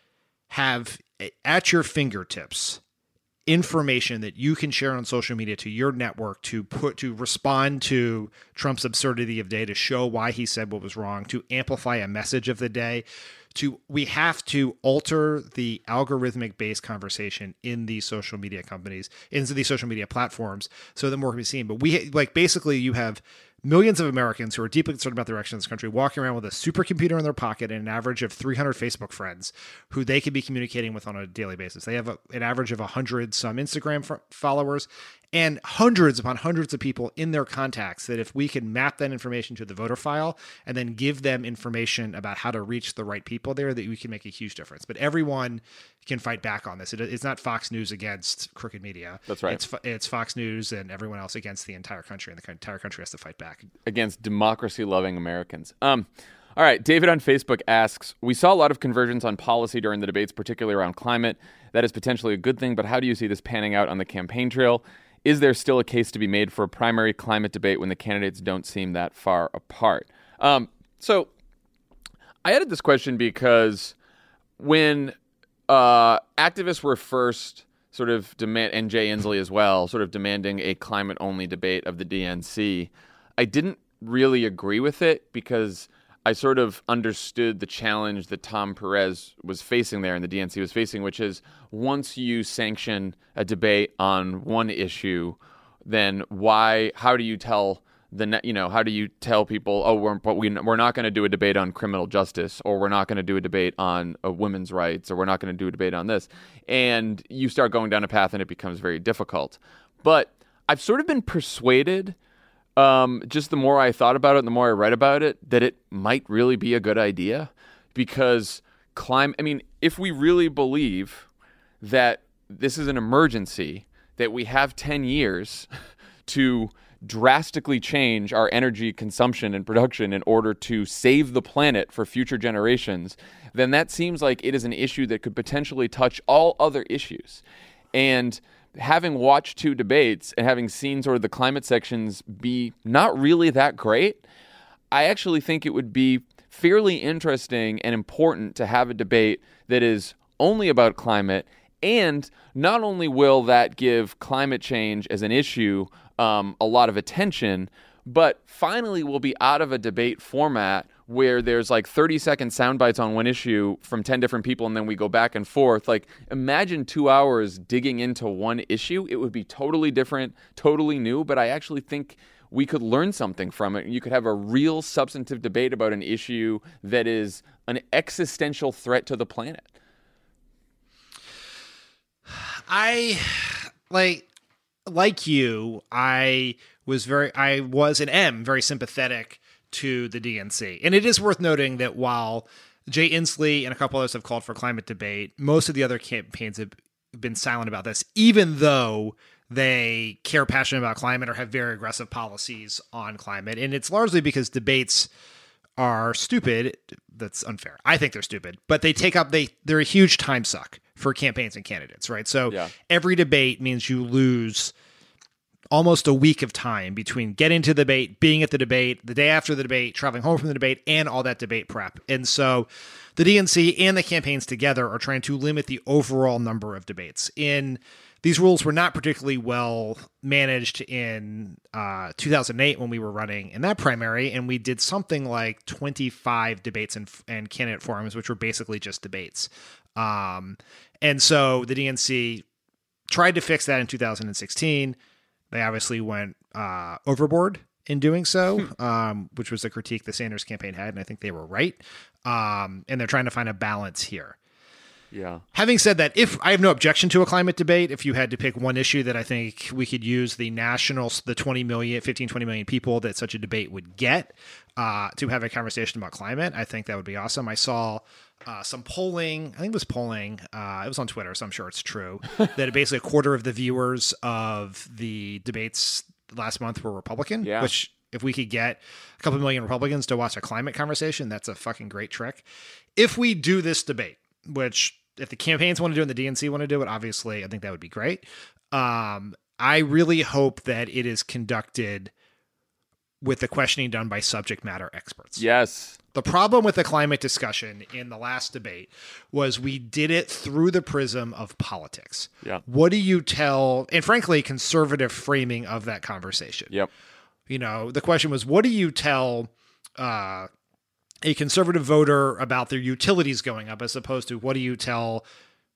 have at your fingertips information that you can share on social media to your network to put to respond to Trump's absurdity of the day, to show why he said what was wrong, to amplify a message of the day. To we have to alter the algorithmic based conversation in these social media companies, into these social media platforms, so that more can be seen. But we like basically you have millions of Americans who are deeply concerned about the direction of this country walking around with a supercomputer in their pocket and an average of three hundred Facebook friends who they could be communicating with on a daily basis. They have a, an average of one hundred some Instagram f- followers and hundreds upon hundreds of people in their contacts that if we can map that information to the voter file and then give them information about how to reach the right people there, that we can make a huge difference. But everyone can fight back on this. It, it's not Fox News against crooked media. That's right. It's, it's Fox News and everyone else against the entire country, and the entire country has to fight back. Against democracy-loving Americans. Um, all right, David on Facebook asks, we saw a lot of convergence on policy during the debates, particularly around climate. That is potentially a good thing, but how do you see this panning out on the campaign trail? Is there still a case to be made for a primary climate debate when the candidates don't seem that far apart? Um, so I added this question because when uh, activists were first sort of demand, and Jay Inslee as well, sort of demanding a climate-only debate of the D N C, I didn't really agree with it because I sort of understood the challenge that Tom Perez was facing there and the D N C was facing, which is once you sanction a debate on one issue, then why, how do you tell the, you know, how do you tell people, oh, we're, but we, we're not going to do a debate on criminal justice, or we're not going to do a debate on uh, women's rights, or we're not going to do a debate on this. And you start going down a path and it becomes very difficult. But I've sort of been persuaded, Um, just the more I thought about it and the more I read about it, that it might really be a good idea, because climate, I mean, if we really believe that this is an emergency, that we have ten years to drastically change our energy consumption and production in order to save the planet for future generations, then that seems like it is an issue that could potentially touch all other issues. And having watched two debates and having seen sort of the climate sections be not really that great, I actually think it would be fairly interesting and important to have a debate that is only about climate. And not only will that give climate change as an issue um, a lot of attention, but finally we'll be out of a debate format where there's like thirty second sound bites on one issue from ten different people and then we go back and forth. Like, imagine two hours digging into one issue. It would be totally different, totally new, but I actually think we could learn something from it. You could have a real substantive debate about an issue that is an existential threat to the planet. I like like you, I was very I was and am very sympathetic to the D N C. And it is worth noting that while Jay Inslee and a couple others have called for climate debate, most of the other campaigns have been silent about this, even though they care passionately about climate or have very aggressive policies on climate. And it's largely because debates are stupid. That's unfair. I think they're stupid, but they take up, they, they're a huge time suck for campaigns and candidates, right? So yeah. Every debate means you lose almost a week of time between getting to the debate, being at the debate, the day after the debate, traveling home from the debate, and all that debate prep. And so the D N C and the campaigns together are trying to limit the overall number of debates. In these rules were not particularly well managed in uh, two thousand eight when we were running in that primary, and we did something like twenty-five debates and, and candidate forums, which were basically just debates. Um, and so the D N C tried to fix that in two thousand sixteen. They obviously went uh, overboard in doing so, um, which was a critique the Sanders campaign had, and I think they were right. Um, and they're trying to find a balance here. Yeah. Having said that, if I have no objection to a climate debate, if you had to pick one issue that I think we could use the national, the twenty million, fifteen, twenty million people that such a debate would get uh, to have a conversation about climate, I think that would be awesome. I saw uh, some polling, I think it was polling, uh, it was on Twitter, so I'm sure it's true, that basically a quarter of the viewers of the debates last month were Republican, yeah. which if we could get a couple million Republicans to watch a climate conversation, that's a fucking great trick. If we do this debate, which if the campaigns want to do it and the D N C want to do it, obviously, I think that would be great. Um, I really hope that it is conducted with the questioning done by subject matter experts. Yes. The problem with the climate discussion in the last debate was we did it through the prism of politics. Yeah. What do you tell, and frankly, conservative framing of that conversation? Yep. You know, the question was, what do you tell uh, a conservative voter about their utilities going up, as opposed to what do you tell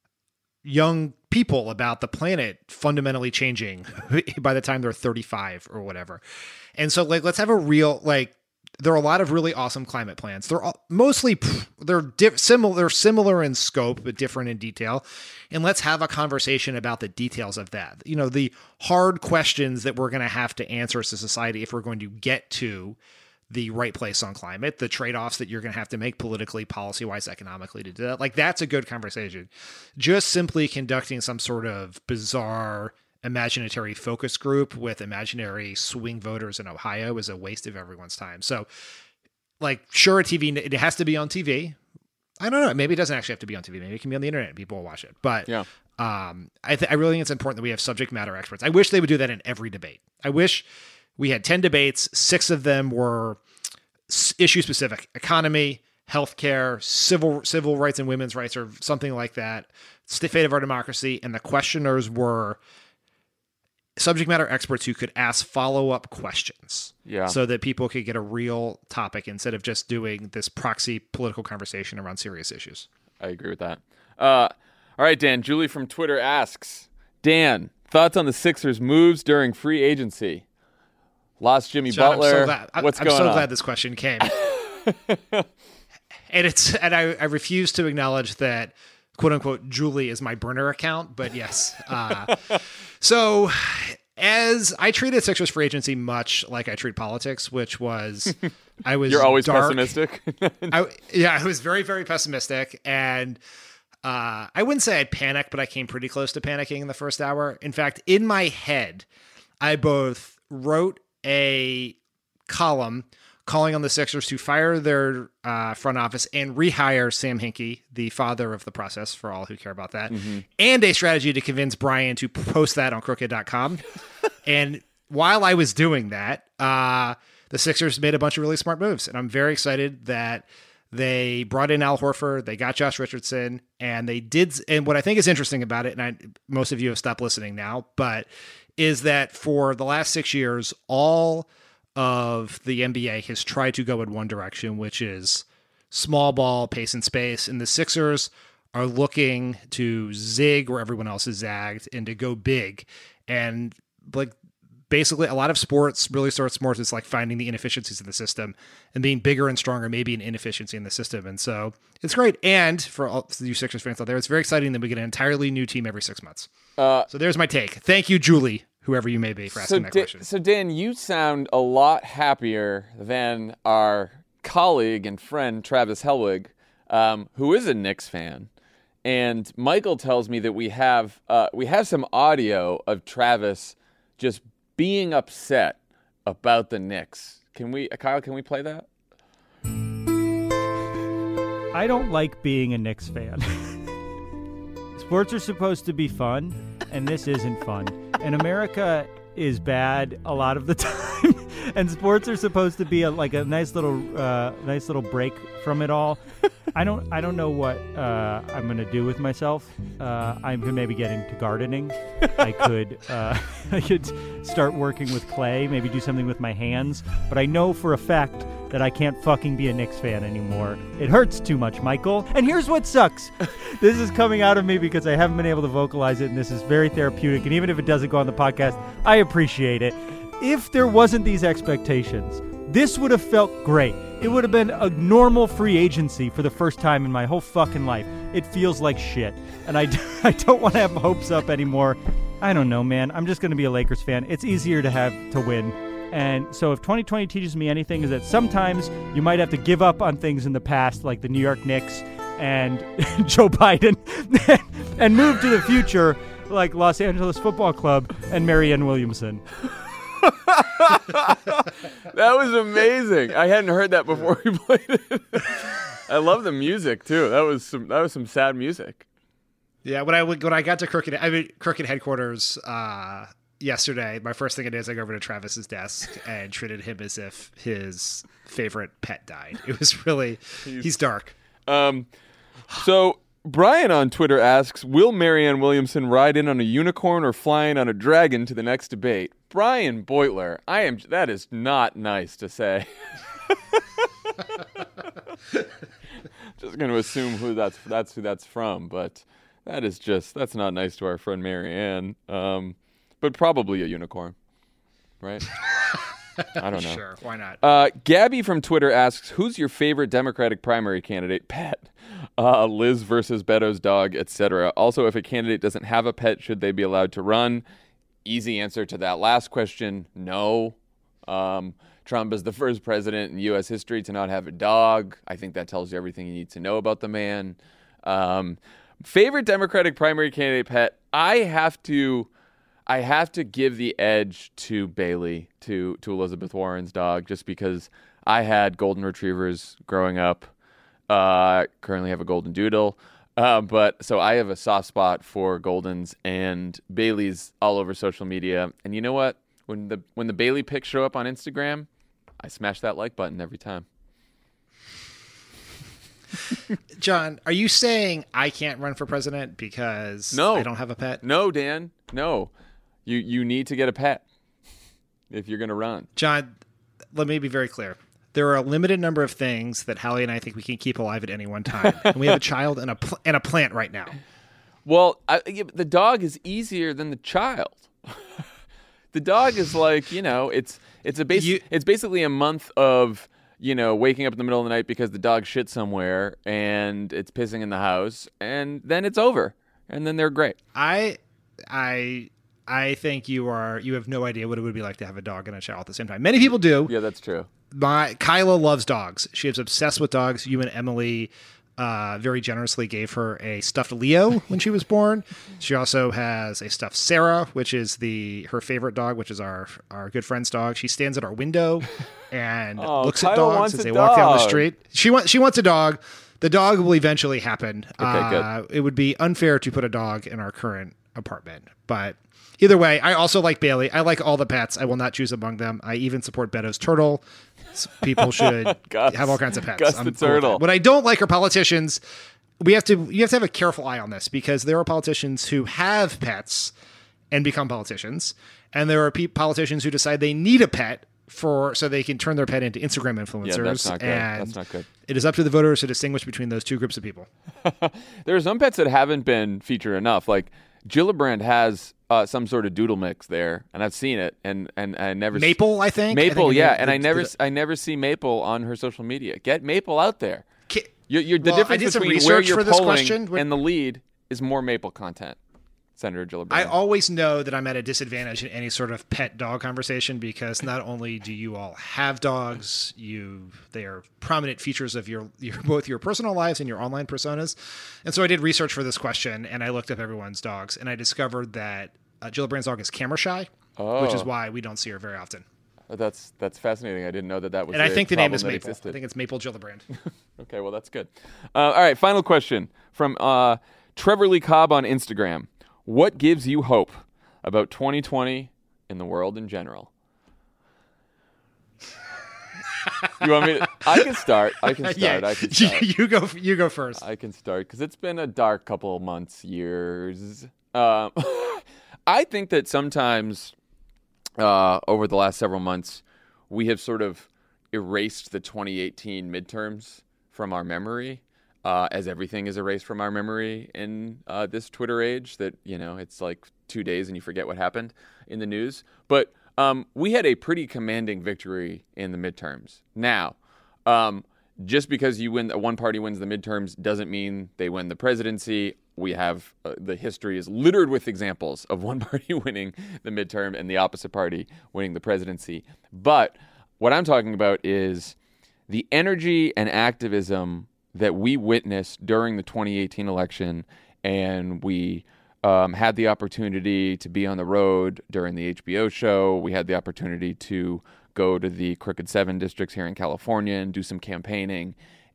young people about the planet fundamentally changing by the time they're thirty-five or whatever. And so like, let's have a real, like, there are a lot of really awesome climate plans. They're all, mostly, they're diff, similar, they're similar in scope, but different in detail. And let's have a conversation about the details of that. You know, the hard questions that we're going to have to answer as a society if we're going to get to the right place on climate, the trade-offs that you're going to have to make politically, policy-wise, economically to do that. Like, that's a good conversation. Just simply conducting some sort of bizarre imaginary focus group with imaginary swing voters in Ohio is a waste of everyone's time. So, like, sure, a T V, it has to be on T V. I don't know. Maybe it doesn't actually have to be on T V. Maybe it can be on the internet and people will watch it. But yeah. um, I, th- I really think it's important that we have subject matter experts. I wish they would do that in every debate. I wish we had ten debates. Six of them were issue specific: economy, healthcare, civil civil rights and women's rights, or something like that. It's the fate of our democracy. And the questioners were subject matter experts who could ask follow-up questions, yeah, so that people could get a real topic instead of just doing this proxy political conversation around serious issues. I agree with that. Uh, all right, Dan. Julie from Twitter asks, Dan, thoughts on the Sixers' moves during free agency? Lost Jimmy John, Butler. I'm so glad, I, What's I'm going so on? glad this question came. and it's and I, I refuse to acknowledge that, quote unquote, Julie is my burner account, but yes. Uh, so as I treated Sixers free agency much like I treat politics, which was I was You're always dark. pessimistic. I, yeah, I was very, very pessimistic. And uh, I wouldn't say I'd panic, but I came pretty close to panicking in the first hour. In fact, in my head, I both wrote a column calling on the Sixers to fire their uh, front office and rehire Sam Hinkie, the father of the process for all who care about that, mm-hmm. and a strategy to convince Brian to post that on crooked dot com. And while I was doing that, uh, the Sixers made a bunch of really smart moves. And I'm very excited that they brought in Al Horford, they got Josh Richardson, and they did. And what I think is interesting about it, and I, most of you have stopped listening now, but is that for the last six years, all of the N B A has tried to go in one direction, which is small ball, pace and space. And the Sixers are looking to zig where everyone else is zagged and to go big. And like basically a lot of sports, really sort of sports, it's like finding the inefficiencies in the system and being bigger and stronger, maybe an inefficiency in the system. And so it's great. And for all you Sixers fans out there, it's very exciting that we get an entirely new team every six months. Uh, so there's my take. Thank you, Julie, whoever you may be, for asking so that da- question. So Dan, you sound a lot happier than our colleague and friend, Travis Helwig, um, who is a Knicks fan. And Michael tells me that we have uh, we have some audio of Travis just being upset about the Knicks. Can we, Kyle, can we play that? I don't like being a Knicks fan. Sports are supposed to be fun, and this isn't fun. And America is bad a lot of the time, and sports are supposed to be a, like a nice little, uh, nice little break from it all. I don't, I don't know what uh, I'm gonna do with myself. Uh, I could maybe get into gardening. I could, uh, I could start working with clay. Maybe do something with my hands. But I know for a fact that I can't fucking be a Knicks fan anymore. It hurts too much, Michael. And here's what sucks. This is coming out of me because I haven't been able to vocalize it, and this is very therapeutic. And even if it doesn't go on the podcast, I appreciate it. If there wasn't these expectations, this would have felt great. It would have been a normal free agency for the first time in my whole fucking life. It feels like shit. And I, I don't want to have hopes up anymore. I don't know, man. I'm just going to be a Lakers fan. It's easier to have to win. And so if twenty twenty teaches me anything, is that sometimes you might have to give up on things in the past, like the New York Knicks and Joe Biden, and move to the future, like Los Angeles Football Club and Marianne Williamson. That was amazing. I hadn't heard that before we played it. I love the music too. That was some that was some sad music. Yeah, when I when I got to Crooked, I mean Crooked headquarters uh, yesterday, my first thing I did is I go over to Travis's desk and treated him as if his favorite pet died. It was really he's, he's dark. Um, so Brian on Twitter asks, will Marianne Williamson ride in on a unicorn or flying on a dragon to the next debate? Brian Beutler, I am. That is not nice to say. Just going to assume who that's that's who that's from, but that is just that's not nice to our friend Marianne. Um, but probably a unicorn, right? I don't know. Sure, why not? Uh, Gabby from Twitter asks, who's your favorite Democratic primary candidate? Pet. Uh, Liz versus Beto's dog, et cetera. Also, if a candidate doesn't have a pet, should they be allowed to run? Easy answer to that last question, no. Um, Trump is the first president in U S history to not have a dog. I think that tells you everything you need to know about the man. Um, favorite Democratic primary candidate, Pet? I have to... I have to give the edge to Bailey, to, to Elizabeth Warren's dog, just because I had golden retrievers growing up. Uh, currently have a golden doodle. Uh, but so I have a soft spot for Goldens, and Bailey's all over social media. And you know what? When the when the Bailey pics show up on Instagram, I smash that like button every time. John, are you saying I can't run for president because no. I don't have a pet? No, Dan. No. You you need to get a pet if you're going to run. John, let me be very clear. There are a limited number of things that Hallie and I think we can keep alive at any one time. And we have a child and a pl- and a plant right now. Well, I, the dog is easier than the child. The dog is like, you know, it's it's a base, you, it's basically a month of, you know, waking up in the middle of the night because the dog shit somewhere and it's pissing in the house, and then it's over, and then they're great. I I I think you are you have no idea what it would be like to have a dog and a child at the same time. Many people do. Yeah, that's true. My Kyla loves dogs. She is obsessed with dogs. You and Emily uh, very generously gave her a stuffed Leo when she was born. She also has a stuffed Sarah, which is the her favorite dog, which is our our good friend's dog. She stands at our window and oh, looks Kyla at dogs as they dog. walk down the street. She wants she wants a dog. The dog will eventually happen. Okay, uh, good. It would be unfair to put a dog in our current apartment, but either way, I also like Bailey. I like all the pets. I will not choose among them. I even support Beto's turtle. People should Gus, have all kinds of pets. Gus I'm the cool turtle. What I don't like are politicians. We have to you have to have a careful eye on this, because there are politicians who have pets and become politicians, and there are pe- politicians who decide they need a pet for so they can turn their pet into Instagram influencers. Yeah, that's not good. And that's not good. It is up to the voters to distinguish between those two groups of people. There are some pets that haven't been featured enough. Like Gillibrand has uh, some sort of doodle mix there, and I've seen it, and and I never Maple. I think Maple, I think yeah, the, and the, I never the, I never see Maple on her social media. Get Maple out there. Ki- You're, you're, the well, difference I did some between research where you're for this polling question. and the lead is more Maple content. Senator Gillibrand. I always know that I'm at a disadvantage in any sort of pet dog conversation, because not only do you all have dogs, you they are prominent features of your, your both your personal lives and your online personas. And so I did research for this question, and I looked up everyone's dogs, and I discovered that uh, Gillibrand's dog is camera shy, oh. which is why we don't see her very often. That's that's fascinating. I didn't know that that was. And I think the name is that Maple. existed. I think it's Maple Gillibrand. Okay, well that's good. Uh, all right, final question from uh, Trevor Lee Cobb on Instagram. What gives you hope about twenty twenty in the world in general. You want me to? I can start. I can start. Yeah, I can start. You go. You go first. I can start because it's been a dark couple of months, years. Um, I think that sometimes uh, over the last several months, we have sort of erased the twenty eighteen midterms from our memory, uh, as everything is erased from our memory in uh, this Twitter age. That, you know, it's like two days and you forget what happened in the news. But Um, we had a pretty commanding victory in the midterms. Now, um, just because you win, one party wins the midterms doesn't mean they win the presidency. We have uh, the history is littered with examples of one party winning the midterm and the opposite party winning the presidency. But what I'm talking about is the energy and activism that we witnessed during the twenty eighteen election, and we Um, had the opportunity to be on the road during the H B O show. We had the opportunity to go to the Crooked Seven districts here in California and do some campaigning.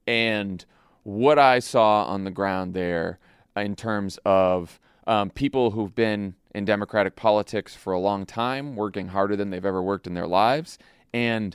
And what I saw on the ground there in terms of um, people who've been in Democratic politics for a long time, working harder than they've ever worked in their lives, and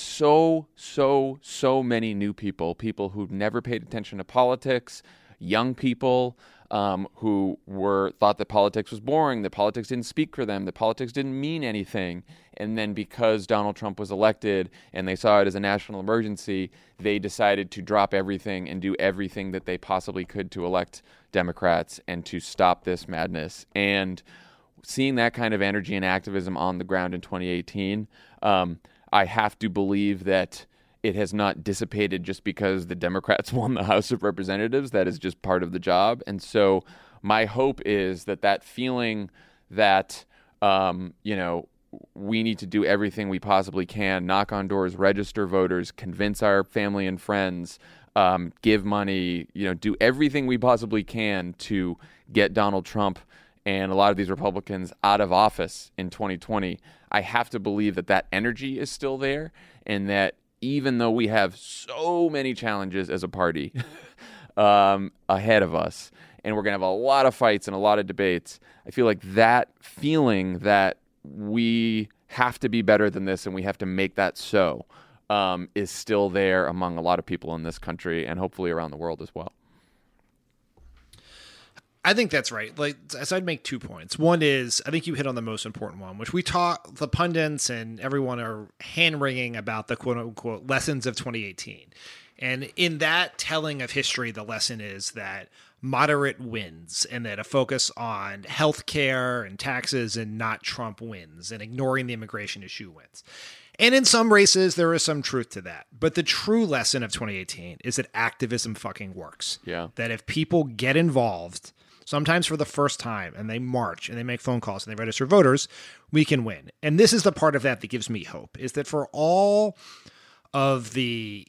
so, so, so many new people, people who've never paid attention to politics, young people, Um, who were thought that politics was boring, that politics didn't speak for them, that politics didn't mean anything. And then because Donald Trump was elected and they saw it as a national emergency, they decided to drop everything and do everything that they possibly could to elect Democrats and to stop this madness. And seeing that kind of energy and activism on the ground in twenty eighteen, um, I have to believe that it has not dissipated just because the Democrats won the House of Representatives. That is just part of the job. And so my hope is that that feeling that, um, you know, we need to do everything we possibly can, knock on doors, register voters, convince our family and friends, um, give money, you know, do everything we possibly can to get Donald Trump and a lot of these Republicans out of office in twenty twenty. I have to believe that that energy is still there, and that even though we have so many challenges as a party um, ahead of us, and we're going to have a lot of fights and a lot of debates, I feel like that feeling that we have to be better than this and we have to make that so um, is still there among a lot of people in this country and hopefully around the world as well. I think that's right. Like, so I'd make two points. One is, I think you hit on the most important one, which we talk, the pundits and everyone are hand-wringing about the quote-unquote lessons of twenty eighteen. And in that telling of history, the lesson is that moderate wins, and that a focus on healthcare and taxes and not Trump wins, and ignoring the immigration issue wins. And in some races, there is some truth to that. But the true lesson of twenty eighteen is that activism fucking works. Yeah. That if people get involved, sometimes for the first time, and they march and they make phone calls and they register voters, we can win. And this is the part of that that gives me hope, is that for all of the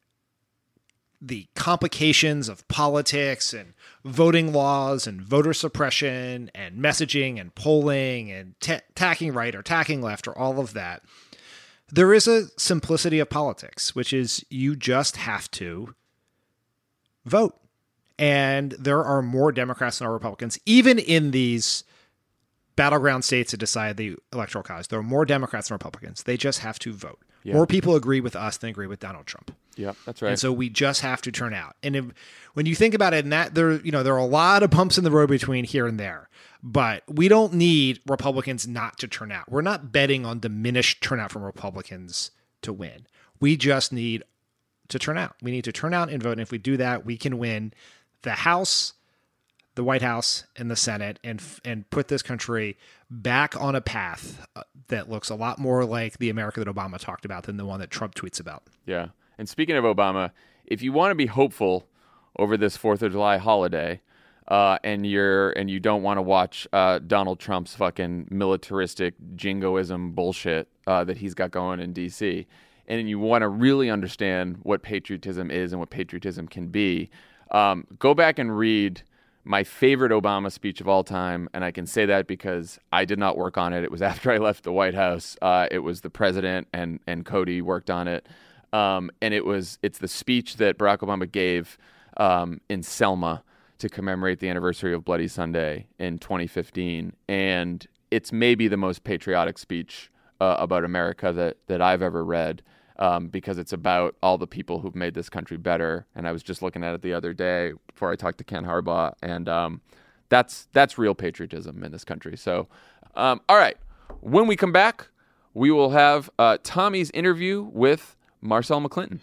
the complications of politics and voting laws and voter suppression and messaging and polling and t- tacking right or tacking left or all of that, there is a simplicity of politics, which is you just have to vote. And there are more Democrats than Republicans, even in these battleground states that decide the electoral college. There are more Democrats than Republicans. They just have to vote. Yeah. More people agree with us than agree with Donald Trump. Yeah, that's right. And so we just have to turn out. And if, when you think about it, and that there, you know, there are a lot of bumps in the road between here and there, but we don't need Republicans not to turn out. We're not betting on diminished turnout from Republicans to win. We just need to turn out. We need to turn out and vote. And if we do that, we can win the House, the White House, and the Senate, and and put this country back on a path that looks a lot more like the America that Obama talked about than the one that Trump tweets about. Yeah. And speaking of Obama, if you want to be hopeful over this fourth of July holiday, uh, and you're and you don't want to watch uh, Donald Trump's fucking militaristic jingoism bullshit uh, that he's got going in D C, and you want to really understand what patriotism is and what patriotism can be, um, go back and read my favorite Obama speech of all time, and I can say that because I did not work on it. It was after I left the White House. Uh, it was the president and and Cody worked on it. Um, and it was it's the speech that Barack Obama gave um, in Selma to commemorate the anniversary of Bloody Sunday in twenty fifteen. And it's maybe the most patriotic speech uh, about America that, that I've ever read, um, because it's about all the people who've made this country better. And I was just looking at it the other day before I talked to Ken Harbaugh, and um, that's that's real patriotism in this country. So, um, all right, when we come back, we will have uh, Tommy's interview with Marcel McClinton.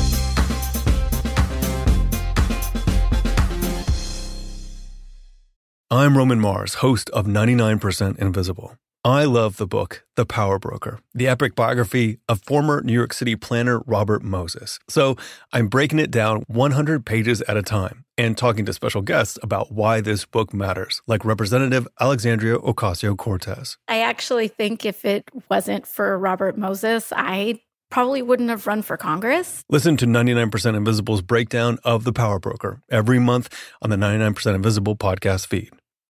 I'm Roman Mars, host of ninety-nine percent Invisible. I love the book, The Power Broker, the epic biography of former New York City planner Robert Moses. So I'm breaking it down one hundred pages at a time and talking to special guests about why this book matters, like Representative Alexandria Ocasio-Cortez. I actually think if it wasn't for Robert Moses, I probably wouldn't have run for Congress. Listen to ninety-nine percent Invisible's breakdown of The Power Broker every month on the ninety-nine percent Invisible podcast feed.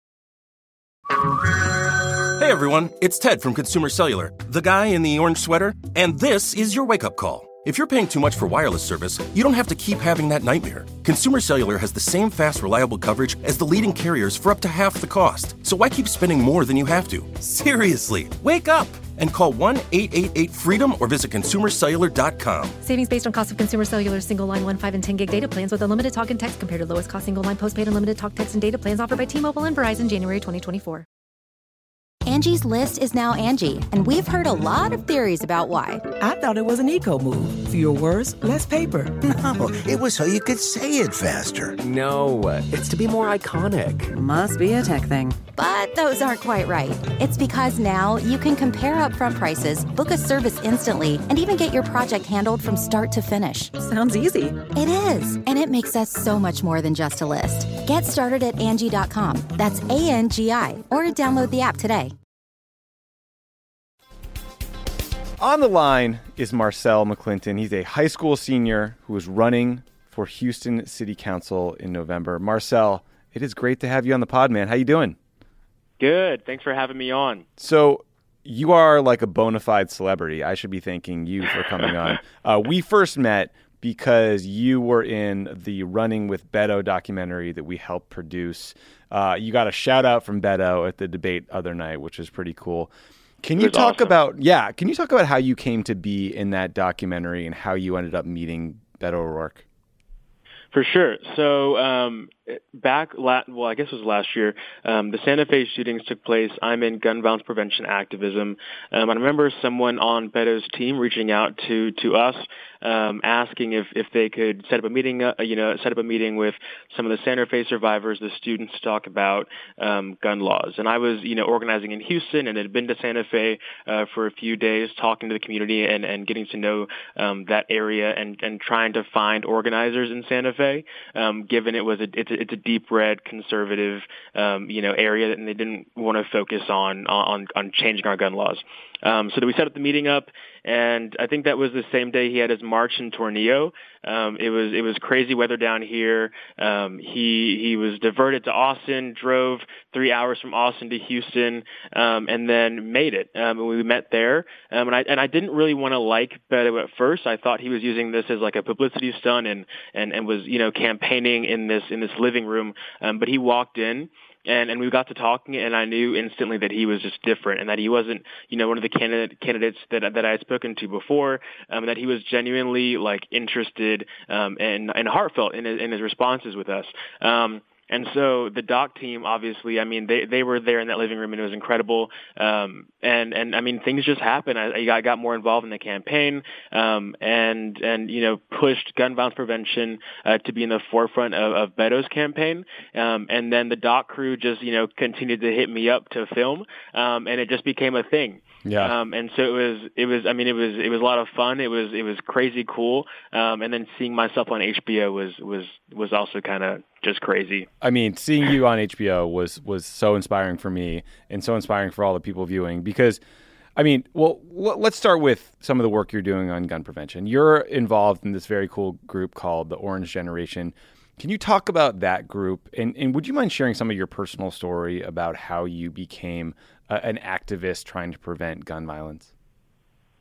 Hey everyone, it's Ted from Consumer Cellular, the guy in the orange sweater, and this is your wake-up call. If you're paying too much for wireless service, you don't have to keep having that nightmare. Consumer Cellular has the same fast, reliable coverage as the leading carriers for up to half the cost. So why keep spending more than you have to? Seriously, wake up and call one eight eight eight freedom or visit consumer cellular dot com. Savings based on cost of Consumer Cellular single line one, five, and ten gig data plans with unlimited talk and text compared to lowest cost single line postpaid unlimited talk, text, and data plans offered by T-Mobile and Verizon January twenty twenty-four. Angie's List is now Angie, and we've heard a lot of theories about why. I thought it was an eco move. Fewer words, less paper. No, it was so you could say it faster. No, it's to be more iconic. Must be a tech thing. But those aren't quite right. It's because now you can compare upfront prices, book a service instantly, and even get your project handled from start to finish. Sounds easy. It is, and it makes us so much more than just a list. Get started at Angie dot com. That's A N G I, or download the app today. On the line is Marcel McClinton. He's a high school senior who is running for Houston City Council in November. Marcel, it is great to have you on the pod, man. How you doing? Good. Thanks for having me on. So you are like a bona fide celebrity. I should be thanking you for coming on. Uh, we first met because you were in the Running with Beto documentary that we helped produce. Uh, you got a shout out from Beto at the debate other night, which is pretty cool. Can you talk awesome. about, yeah, can you talk about how you came to be in that documentary and how you ended up meeting Beto O'Rourke? For sure. So um, back, la- well, I guess it was last year, um, the Santa Fe shootings took place. I'm in gun violence prevention activism. Um, I remember someone on Beto's team reaching out to to us, um, asking if, if they could set up a meeting, uh, you know, set up a meeting with some of the Santa Fe survivors, the students, to talk about um, gun laws. And I was, you know, organizing in Houston and had been to Santa Fe uh, for a few days, talking to the community and, and getting to know um, that area and, and trying to find organizers in Santa Fe, um, given it was a it's a, it's a deep red conservative, um, you know, area, and they didn't want to focus on on on changing our gun laws. Um, so we set up the meeting up, and I think that was the same day he had his march in Tornillo. Um, it was it was crazy weather down here. Um, he he was diverted to Austin, drove three hours from Austin to Houston, um, and then made it. Um, and we met there, um, and I and I didn't really want to like Beto at first. I thought he was using this as like a publicity stunt and and and was you know campaigning in this in this living room. Um, but he walked in. And, and we got to talking, and I knew instantly that he was just different, and that he wasn't, you know, one of the candidate, candidates that that I had spoken to before. Um, that he was genuinely like interested um, and and heartfelt in his, in his responses with us. Um, And so the doc team, obviously, I mean, they, they were there in that living room, and it was incredible. Um, and, and I mean, things just happened. I, I got more involved in the campaign, um, and, and, you know, pushed gun violence prevention uh, to be in the forefront of, of Beto's campaign. Um, and then the doc crew just, you know, continued to hit me up to film, um, and it just became a thing. Yeah. Um, and so it was, it was, I mean, it was, it was a lot of fun. It was, it was crazy cool. Um, and then seeing myself on H B O was, was, was also kind of just crazy. I mean, seeing you on H B O was, was so inspiring for me and so inspiring for all the people viewing because, I mean, well, let's start with some of the work you're doing on gun prevention. You're involved in this very cool group called the Orange Generation. Can you talk about that group? And, and would you mind sharing some of your personal story about how you became uh, an activist trying to prevent gun violence?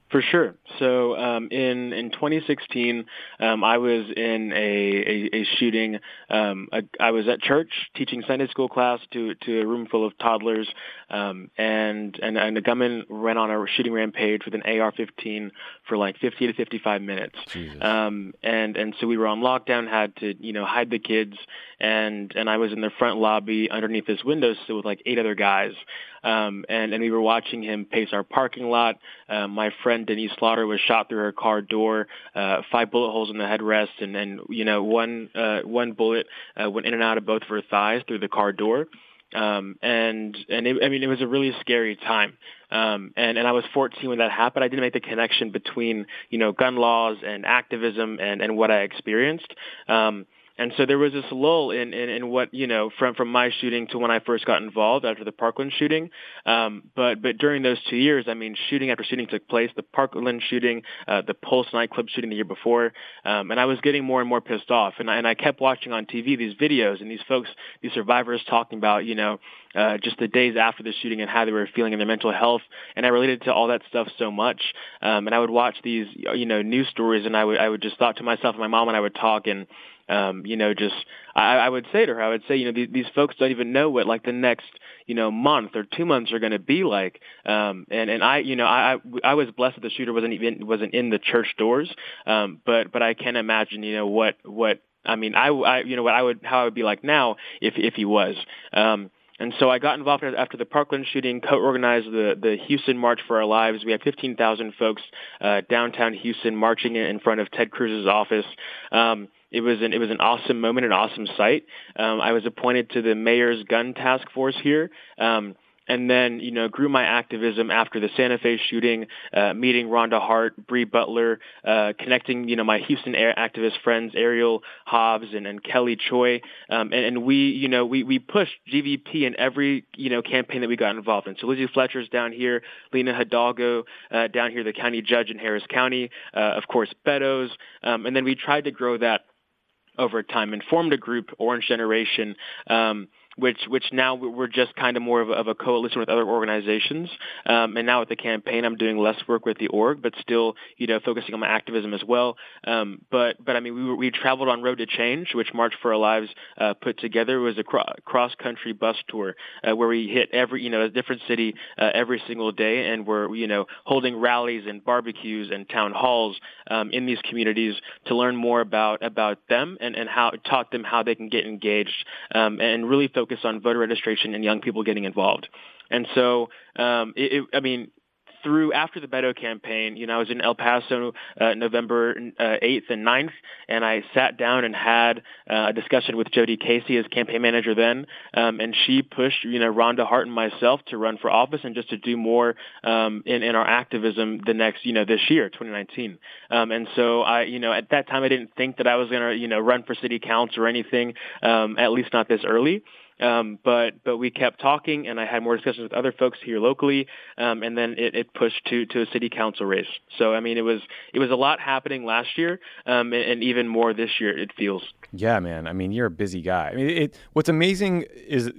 For sure. So um, in in twenty sixteen, um, I was in a, a, a shooting. Um, a, I was at church teaching Sunday school class to to a room full of toddlers, um, and, and and a gunman went on a shooting rampage with an A R fifteen for like fifty to fifty-five minutes. Um, and and so we were on lockdown, had to you know hide the kids, and and I was in the front lobby underneath this windowsill with like eight other guys. Um, and, and we were watching him pace our parking lot. Uh, my friend Denise Slaughter was shot through her car door, uh, five bullet holes in the headrest, and, and you know one uh, one bullet uh, went in and out of both of her thighs through the car door. Um, and and it, I mean it was a really scary time. Um, and, and I was fourteen when that happened. I didn't make the connection between you know gun laws and activism and, and what I experienced. Um, And so there was this lull in, in, in what, you know, from, from my shooting to when I first got involved after the Parkland shooting. Um, but but during those two years, I mean, shooting after shooting took place, the Parkland shooting, uh, the Pulse nightclub shooting the year before. Um, and I was getting more and more pissed off. And I, and I kept watching on T V these videos and these folks, these survivors talking about, you know, uh, just the days after the shooting and how they were feeling in their mental health. And I related to all that stuff so much. Um, and I would watch these, you know, news stories, and I would I would just thought to myself and my mom and I would talk and, Um, you know, just I, I would say to her, I would say, you know, these, these folks don't even know what like the next, you know, month or two months are going to be like. Um, and, and I, you know, I, I was blessed that the shooter wasn't even wasn't in the church doors. Um, but but I can imagine, you know, what what I mean, I, I you know, what I would how I would be like now if if he was. Um, And so I got involved after the Parkland shooting, co-organized the, the Houston March for Our Lives. We had fifteen thousand folks uh, downtown Houston marching in front of Ted Cruz's office. Um, it was an it was an awesome moment, an awesome sight. Um, I was appointed to the mayor's gun task force here. Um, And then, you know, grew my activism after the Santa Fe shooting, uh, meeting Rhonda Hart, Bree Butler, uh, connecting, you know, my Houston activist friends, Ariel Hobbs and, and Kelly Choi. Um, and, and we, you know, we, we pushed G V P in every, you know, campaign that we got involved in. So Lizzie Fletcher's down here, Lena Hidalgo uh, down here, the county judge in Harris County, uh, of course, Beddoes. Um, and then we tried to grow that over time and formed a group, Orange Generation, um, which which now we're just kind of more of a, of a coalition with other organizations. Um, and now with the campaign, I'm doing less work with the org, but still, you know, focusing on my activism as well. Um, but, but I mean, we were, we traveled on Road to Change, which March for Our Lives uh, put together. It was a cro- cross-country bus tour uh, where we hit every, you know, a different city uh, every single day, and we're, you know, holding rallies and barbecues and town halls um, in these communities to learn more about, about them and, and how taught them how they can get engaged um, and really focus on voter registration and young people getting involved. And so, um, it, it, I mean, through after the Beto campaign, you know, I was in El Paso uh, November uh, eighth and ninth, and I sat down and had uh, a discussion with Jody Casey, as campaign manager then, um, and she pushed, you know, Rhonda Hart and myself to run for office and just to do more um, in, in our activism the next, you know, this year, twenty nineteen. Um, and so I, you know, at that time I didn't think that I was going to, you know, run for city council or anything, um, at least not this early. Um, but but we kept talking, and I had more discussions with other folks here locally, um, and then it, it pushed to, to a city council race. So I mean, it was it was a lot happening last year, um, and, and even more this year. It feels. Yeah, man. I mean, you're a busy guy. I mean, it, what's amazing is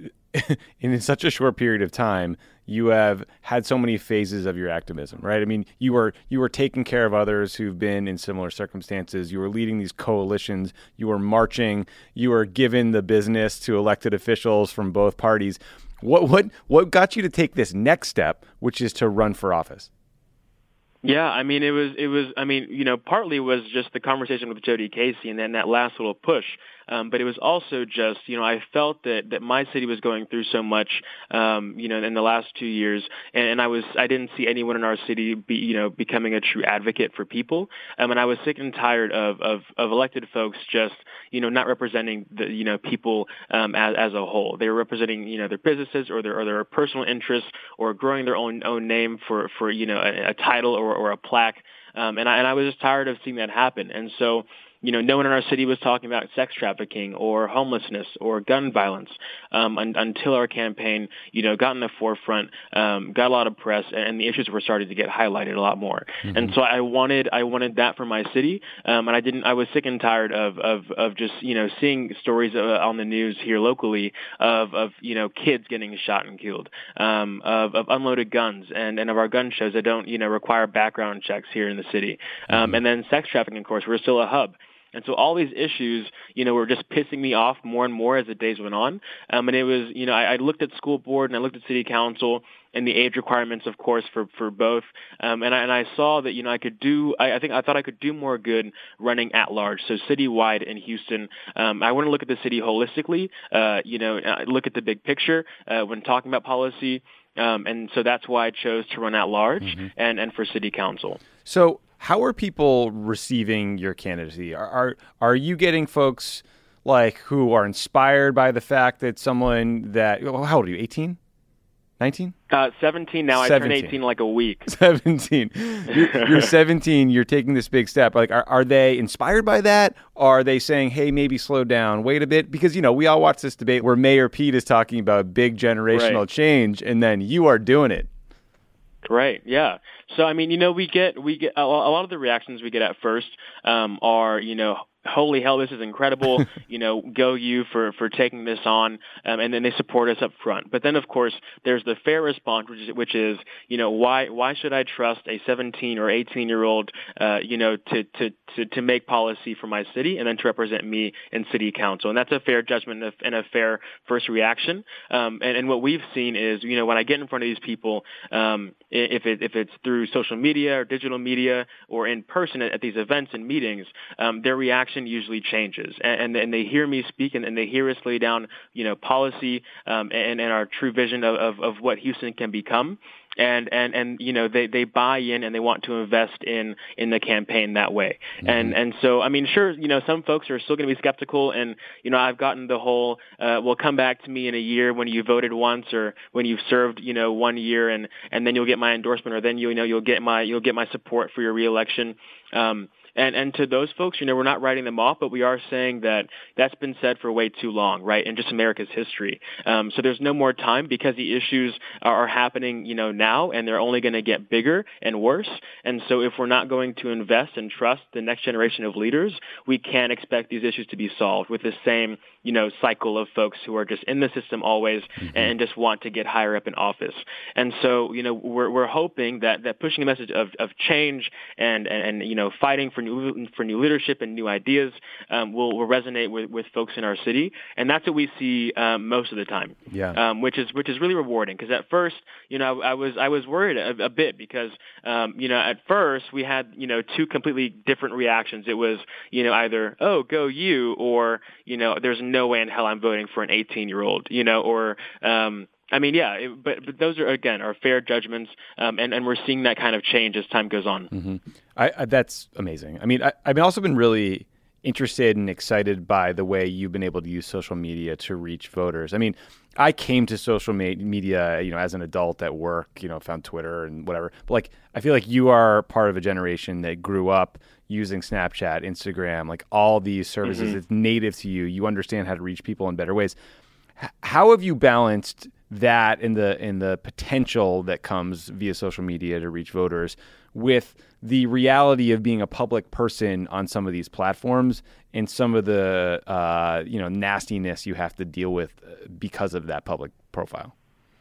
in such a short period of time, you have had so many phases of your activism, right? I mean, you were you were taking care of others who've been in similar circumstances. You were leading these coalitions. You were marching. You were given the business to elected officials from both parties. What what what got you to take this next step, which is to run for office? Yeah, I mean, it was, it was, I mean, you know, partly it was just the conversation with Jody Casey and then that last little push. Um, but it was also just, you know, I felt that, that my city was going through so much, um, you know, in the last two years. And, and I was, I didn't see anyone in our city be, you know, becoming a true advocate for people. Um, and I was sick and tired of, of, of elected folks just, you know, not representing the, you know, people um, as, as a whole. They were representing, you know, their businesses or their, or their personal interests or growing their own, own name for, for, you know, a, a title or, or a plaque. Um, and I, and I was just tired of seeing that happen. And so, you know, no one in our city was talking about sex trafficking or homelessness or gun violence um, un- until our campaign, you know, got in the forefront, um, got a lot of press, and the issues were starting to get highlighted a lot more. Mm-hmm. And so I wanted, I wanted that for my city, um, and I didn't. I was sick and tired of of of just, you know, seeing stories uh, on the news here locally of of you know kids getting shot and killed, um, of of unloaded guns, and and of our gun shows that don't, you know, require background checks here in the city, um, mm-hmm. and then sex trafficking. Of course, we're still a hub. And so all these issues, you know, were just pissing me off more and more as the days went on. Um, and it was, you know, I, I looked at school board and I looked at city council and the age requirements, of course, for, for both. Um, and I, and I saw that, you know, I could do, I, I think I thought I could do more good running at large. So citywide in Houston, um, I want to look at the city holistically, uh, you know, look at the big picture uh, when talking about policy. Um, and so that's why I chose to run at large mm-hmm. and, and for city council. So how are people receiving your candidacy? Are, are are you getting folks like who are inspired by the fact that someone that how old are you? eighteen? nineteen? Uh, seventeen now. seventeen. I turned eighteen in like a week. seventeen. You're, you're seventeen. You're taking this big step. Like, are, are they inspired by that? Or are they saying, hey, maybe slow down, wait a bit? Because, you know, we all watch this debate where Mayor Pete is talking about big generational right. change, and then you are doing it. Right. Yeah. So, I mean, you know, we get we get a lot of the reactions we get at first um, are, you know, holy hell, this is incredible, you know, go you for, for taking this on, um, and then they support us up front. But then, of course, there's the fair response, which is, which is you know, why why should I trust a seventeen or eighteen-year-old, uh, you know, to, to, to, to make policy for my city and then to represent me in city council? And that's a fair judgment and a fair first reaction. Um, and, and what we've seen is, you know, when I get in front of these people, um, if, it, if it's through social media or digital media or in person at, at these events and meetings, um, their reaction usually changes, and, and they hear me speak, and, and they hear us lay down, you know, policy um, and, and our true vision of, of, of what Houston can become. And, and, and, you know, they, they buy in and they want to invest in, in the campaign that way. Mm-hmm. And, and so, I mean, sure, you know, some folks are still going to be skeptical. And, you know, I've gotten the whole, uh, well, come back to me in a year when you voted once or when you've served, you know, one year and, and then you'll get my endorsement or then, you know, you'll get my, you'll get my support for your reelection. Um, And and to those folks, you know, we're not writing them off, but we are saying that that's been said for way too long, right, in just America's history. Um, so there's no more time because the issues are, are happening, you know, now, and they're only going to get bigger and worse. And so if we're not going to invest and trust the next generation of leaders, we can't expect these issues to be solved with the same, you know, cycle of folks who are just in the system always mm-hmm. and just want to get higher up in office. And so, you know, we're we're hoping that, that pushing a message of, of change and, and, and, you know, fighting for new for new leadership and new ideas um, will, will resonate with, with folks in our city, and that's what we see um, most of the time. Yeah. Um, which is which is really rewarding because at first, you know, I, I was I was worried a, a bit because um, you know at first we had you know two completely different reactions. It was you know either oh go you or you know there's no way in hell I'm voting for an eighteen-year-old you know or um, I mean, yeah, it, but but those are again are fair judgments, um, and and we're seeing that kind of change as time goes on. Mm-hmm. I, I, that's amazing. I mean, I, I've also been really interested and excited by the way you've been able to use social media to reach voters. I mean, I came to social media, you know, as an adult at work, you know, found Twitter and whatever. But like, I feel like you are part of a generation that grew up using Snapchat, Instagram, like all these services. Mm-hmm. It's native to you. You understand how to reach people in better ways. H- how have you balanced that in the in the potential that comes via social media to reach voters with the reality of being a public person on some of these platforms and some of the uh, you know nastiness you have to deal with because of that public profile?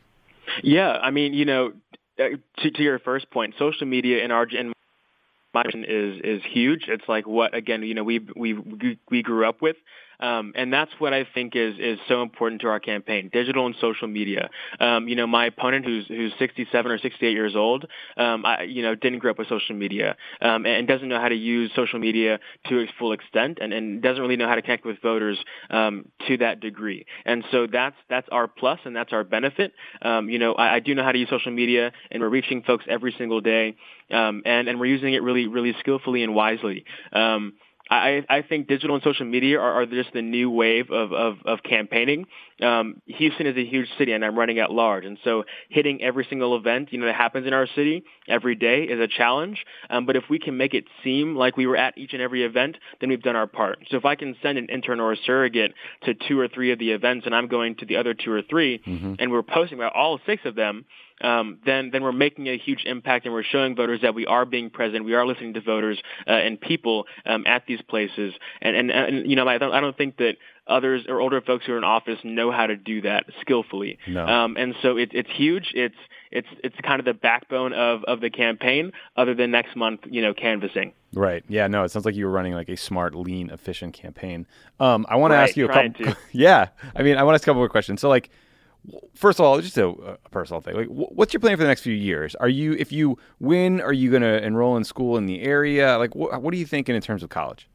Yeah, I mean, you know, to, to your first point, social media in our in my is is huge. It's like what again, you know, we we we grew up with. Um, and that's what I think is is so important to our campaign: digital and social media. Um, you know, my opponent, who's who's sixty-seven or sixty-eight years old, um, I, you know, didn't grow up with social media um, and doesn't know how to use social media to its full extent, and, and doesn't really know how to connect with voters um, to that degree. And so that's that's our plus and that's our benefit. Um, you know, I, I do know how to use social media, and we're reaching folks every single day, um, and and we're using it really really skillfully and wisely. Um, I, I think digital and social media are, are just the new wave of, of, of campaigning. Um, Houston is a huge city, and I'm running at large. And so hitting every single event, you know, that happens in our city every day is a challenge. Um, but if we can make it seem like we were at each and every event, then we've done our part. So if I can send an intern or a surrogate to two or three of the events, and I'm going to the other two or three, mm-hmm. and we're posting about all six of them, Um, then then we're making a huge impact, and we're showing voters that we are being present, we are listening to voters uh, and people um, at these places. And, and, and you know, I don't, I don't think that others or older folks who are in office know how to do that skillfully. No. Um, and so it, it's huge. It's it's it's kind of the backbone of, of the campaign, other than next month, you know, canvassing. Right. Yeah. No. It sounds like you were running like a smart, lean, efficient campaign. Um, I want right, to ask you a couple. To. yeah. I mean, I want to ask a couple more questions. So, like, first of all, just a, a personal thing. Like, what's your plan for the next few years? Are you, if you win, are you going to enroll in school in the area? Like, wh- what are you thinking in terms of college?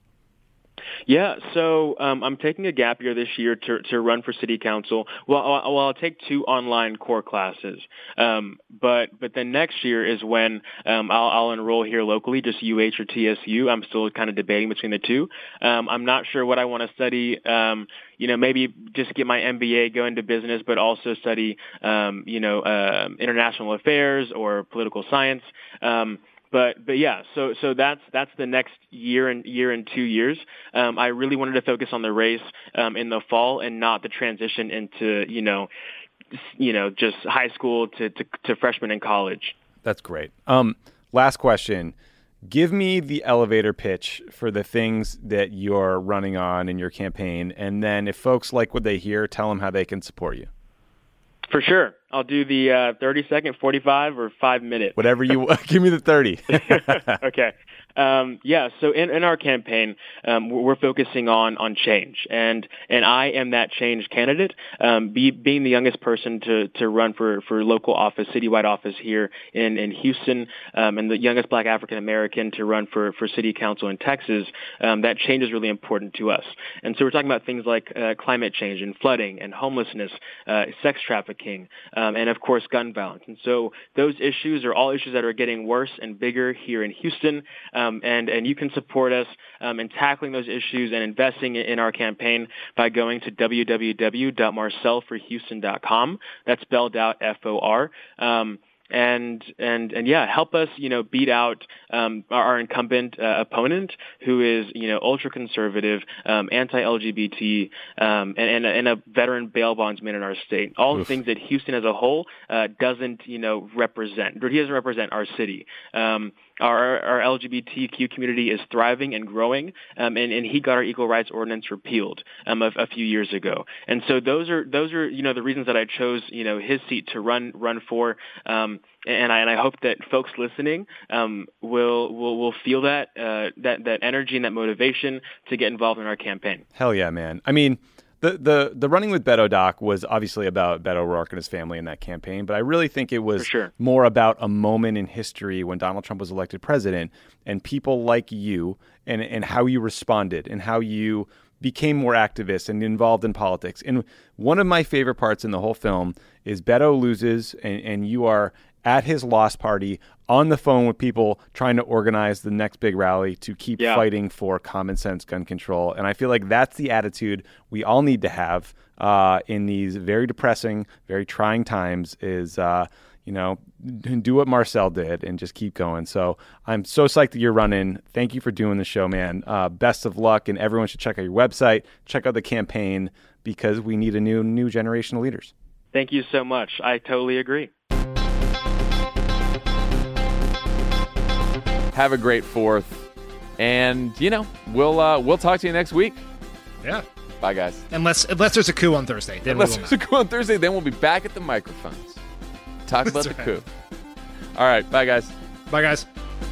Yeah, so um, I'm taking a gap year this year to to run for city council. Well, I'll, well, I'll take two online core classes, um, but but then next year is when um, I'll, I'll enroll here locally, just U H or T S U. I'm still kind of debating between the two. Um, I'm not sure what I want to study. Um, you know, maybe just get my M B A, go into business, but also study, um, you know, uh, international affairs or political science. Um, But but yeah, so so that's that's the next year and year and two years. Um, I really wanted to focus on the race um, in the fall and not the transition into you know, you know just high school to, to, to freshman in college. That's great. Um, last question. Give me the elevator pitch for the things that you're running on in your campaign, and then if folks like what they hear, tell them how they can support you. For sure. I'll do the uh, thirty second, forty-five, or five minute. Whatever you want. Give me the thirty. Okay. Um, yeah, so in, in our campaign, um, we're focusing on, on change, and, and I am that change candidate. Um, be, being the youngest person to, to run for, for local office, citywide office here in, in Houston, um, and the youngest Black African American to run for, for city council in Texas, um, that change is really important to us. And so we're talking about things like uh, climate change and flooding and homelessness, uh, sex trafficking, um, and of course gun violence. And so those issues are all issues that are getting worse and bigger here in Houston. Um, Um, and, and you can support us um, in tackling those issues and investing in our campaign by going to w w w dot marcel for houston dot com. That's spelled out F O R. Um, and and and yeah, help us, you know, beat out um, our, our incumbent uh, opponent, who is, you know, ultra conservative, um, anti-L G B T, um, and, and, and a veteran bail bondsman in our state. All the things that Houston as a whole uh, doesn't, you know, represent. Or he doesn't represent our city. Um, Our, our L G B T Q community is thriving and growing, um, and, and he got our equal rights ordinance repealed um, a, a few years ago. And so those are those are you know the reasons that I chose you know his seat to run run for. Um, and I and I hope that folks listening um, will will will feel that uh, that that energy and that motivation to get involved in our campaign. Hell yeah, man! I mean. The, the the running with Beto Doc was obviously about Beto O'Rourke and his family in that campaign, but I really think it was sure. more about a moment in history when Donald Trump was elected president and people like you and, and how you responded and how you became more activist and involved in politics. And one of my favorite parts in the whole film is Beto loses and, and you are at his loss party on the phone with people trying to organize the next big rally to keep yeah. fighting for common sense gun control. And I feel like that's the attitude we all need to have uh, in these very depressing, very trying times is, uh, you know, do what Marcel did and just keep going. So I'm so psyched that you're running. Thank you for doing the show, man. Uh, best of luck. And everyone should check out your website, check out the campaign, because we need a new, new generation of leaders. Thank you so much. I totally agree. Have a great fourth, and you know we'll uh, we'll talk to you next week. Yeah. Bye, guys. Unless unless there's a coup on Thursday, then unless we will there's a coup on Thursday, then we'll be back at the microphones. Talk about That's the right. coup. All right, bye, guys. Bye, guys.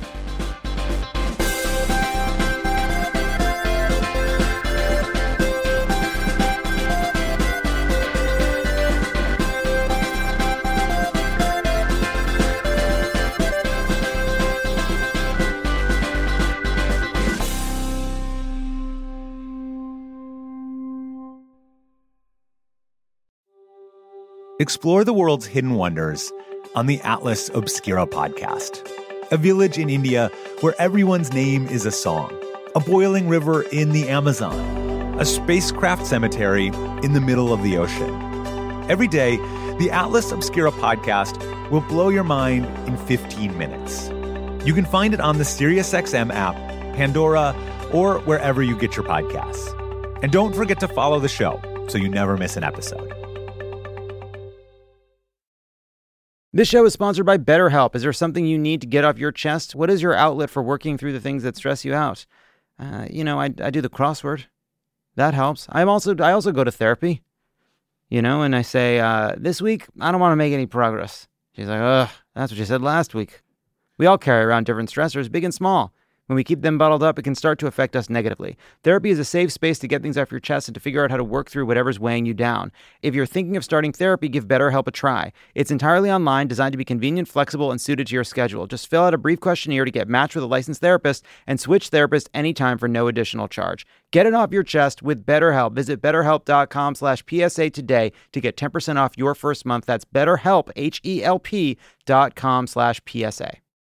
Explore the world's hidden wonders on the Atlas Obscura podcast, a village in India where everyone's name is a song, a boiling river in the Amazon, a spacecraft cemetery in the middle of the ocean. Every day, the Atlas Obscura podcast will blow your mind in fifteen minutes. You can find it on the SiriusXM app, Pandora, or wherever you get your podcasts. And don't forget to follow the show so you never miss an episode. This show is sponsored by BetterHelp. Is there something you need to get off your chest? What is your outlet for working through the things that stress you out? Uh, you know, I, I do the crossword. That helps. I'm also I also go to therapy. You know, and I say, uh, this week, I don't want to make any progress. She's like, ugh, that's what you said last week. We all carry around different stressors, big and small. When we keep them bottled up, it can start to affect us negatively. Therapy is a safe space to get things off your chest and to figure out how to work through whatever's weighing you down. If you're thinking of starting therapy, give BetterHelp a try. It's entirely online, designed to be convenient, flexible, and suited to your schedule. Just fill out a brief questionnaire to get matched with a licensed therapist and switch therapists anytime for no additional charge. Get it off your chest with BetterHelp. Visit betterhelp.com slash PSA today to get ten percent off your first month. That's BetterHelp, H E L P dot com slash PSA.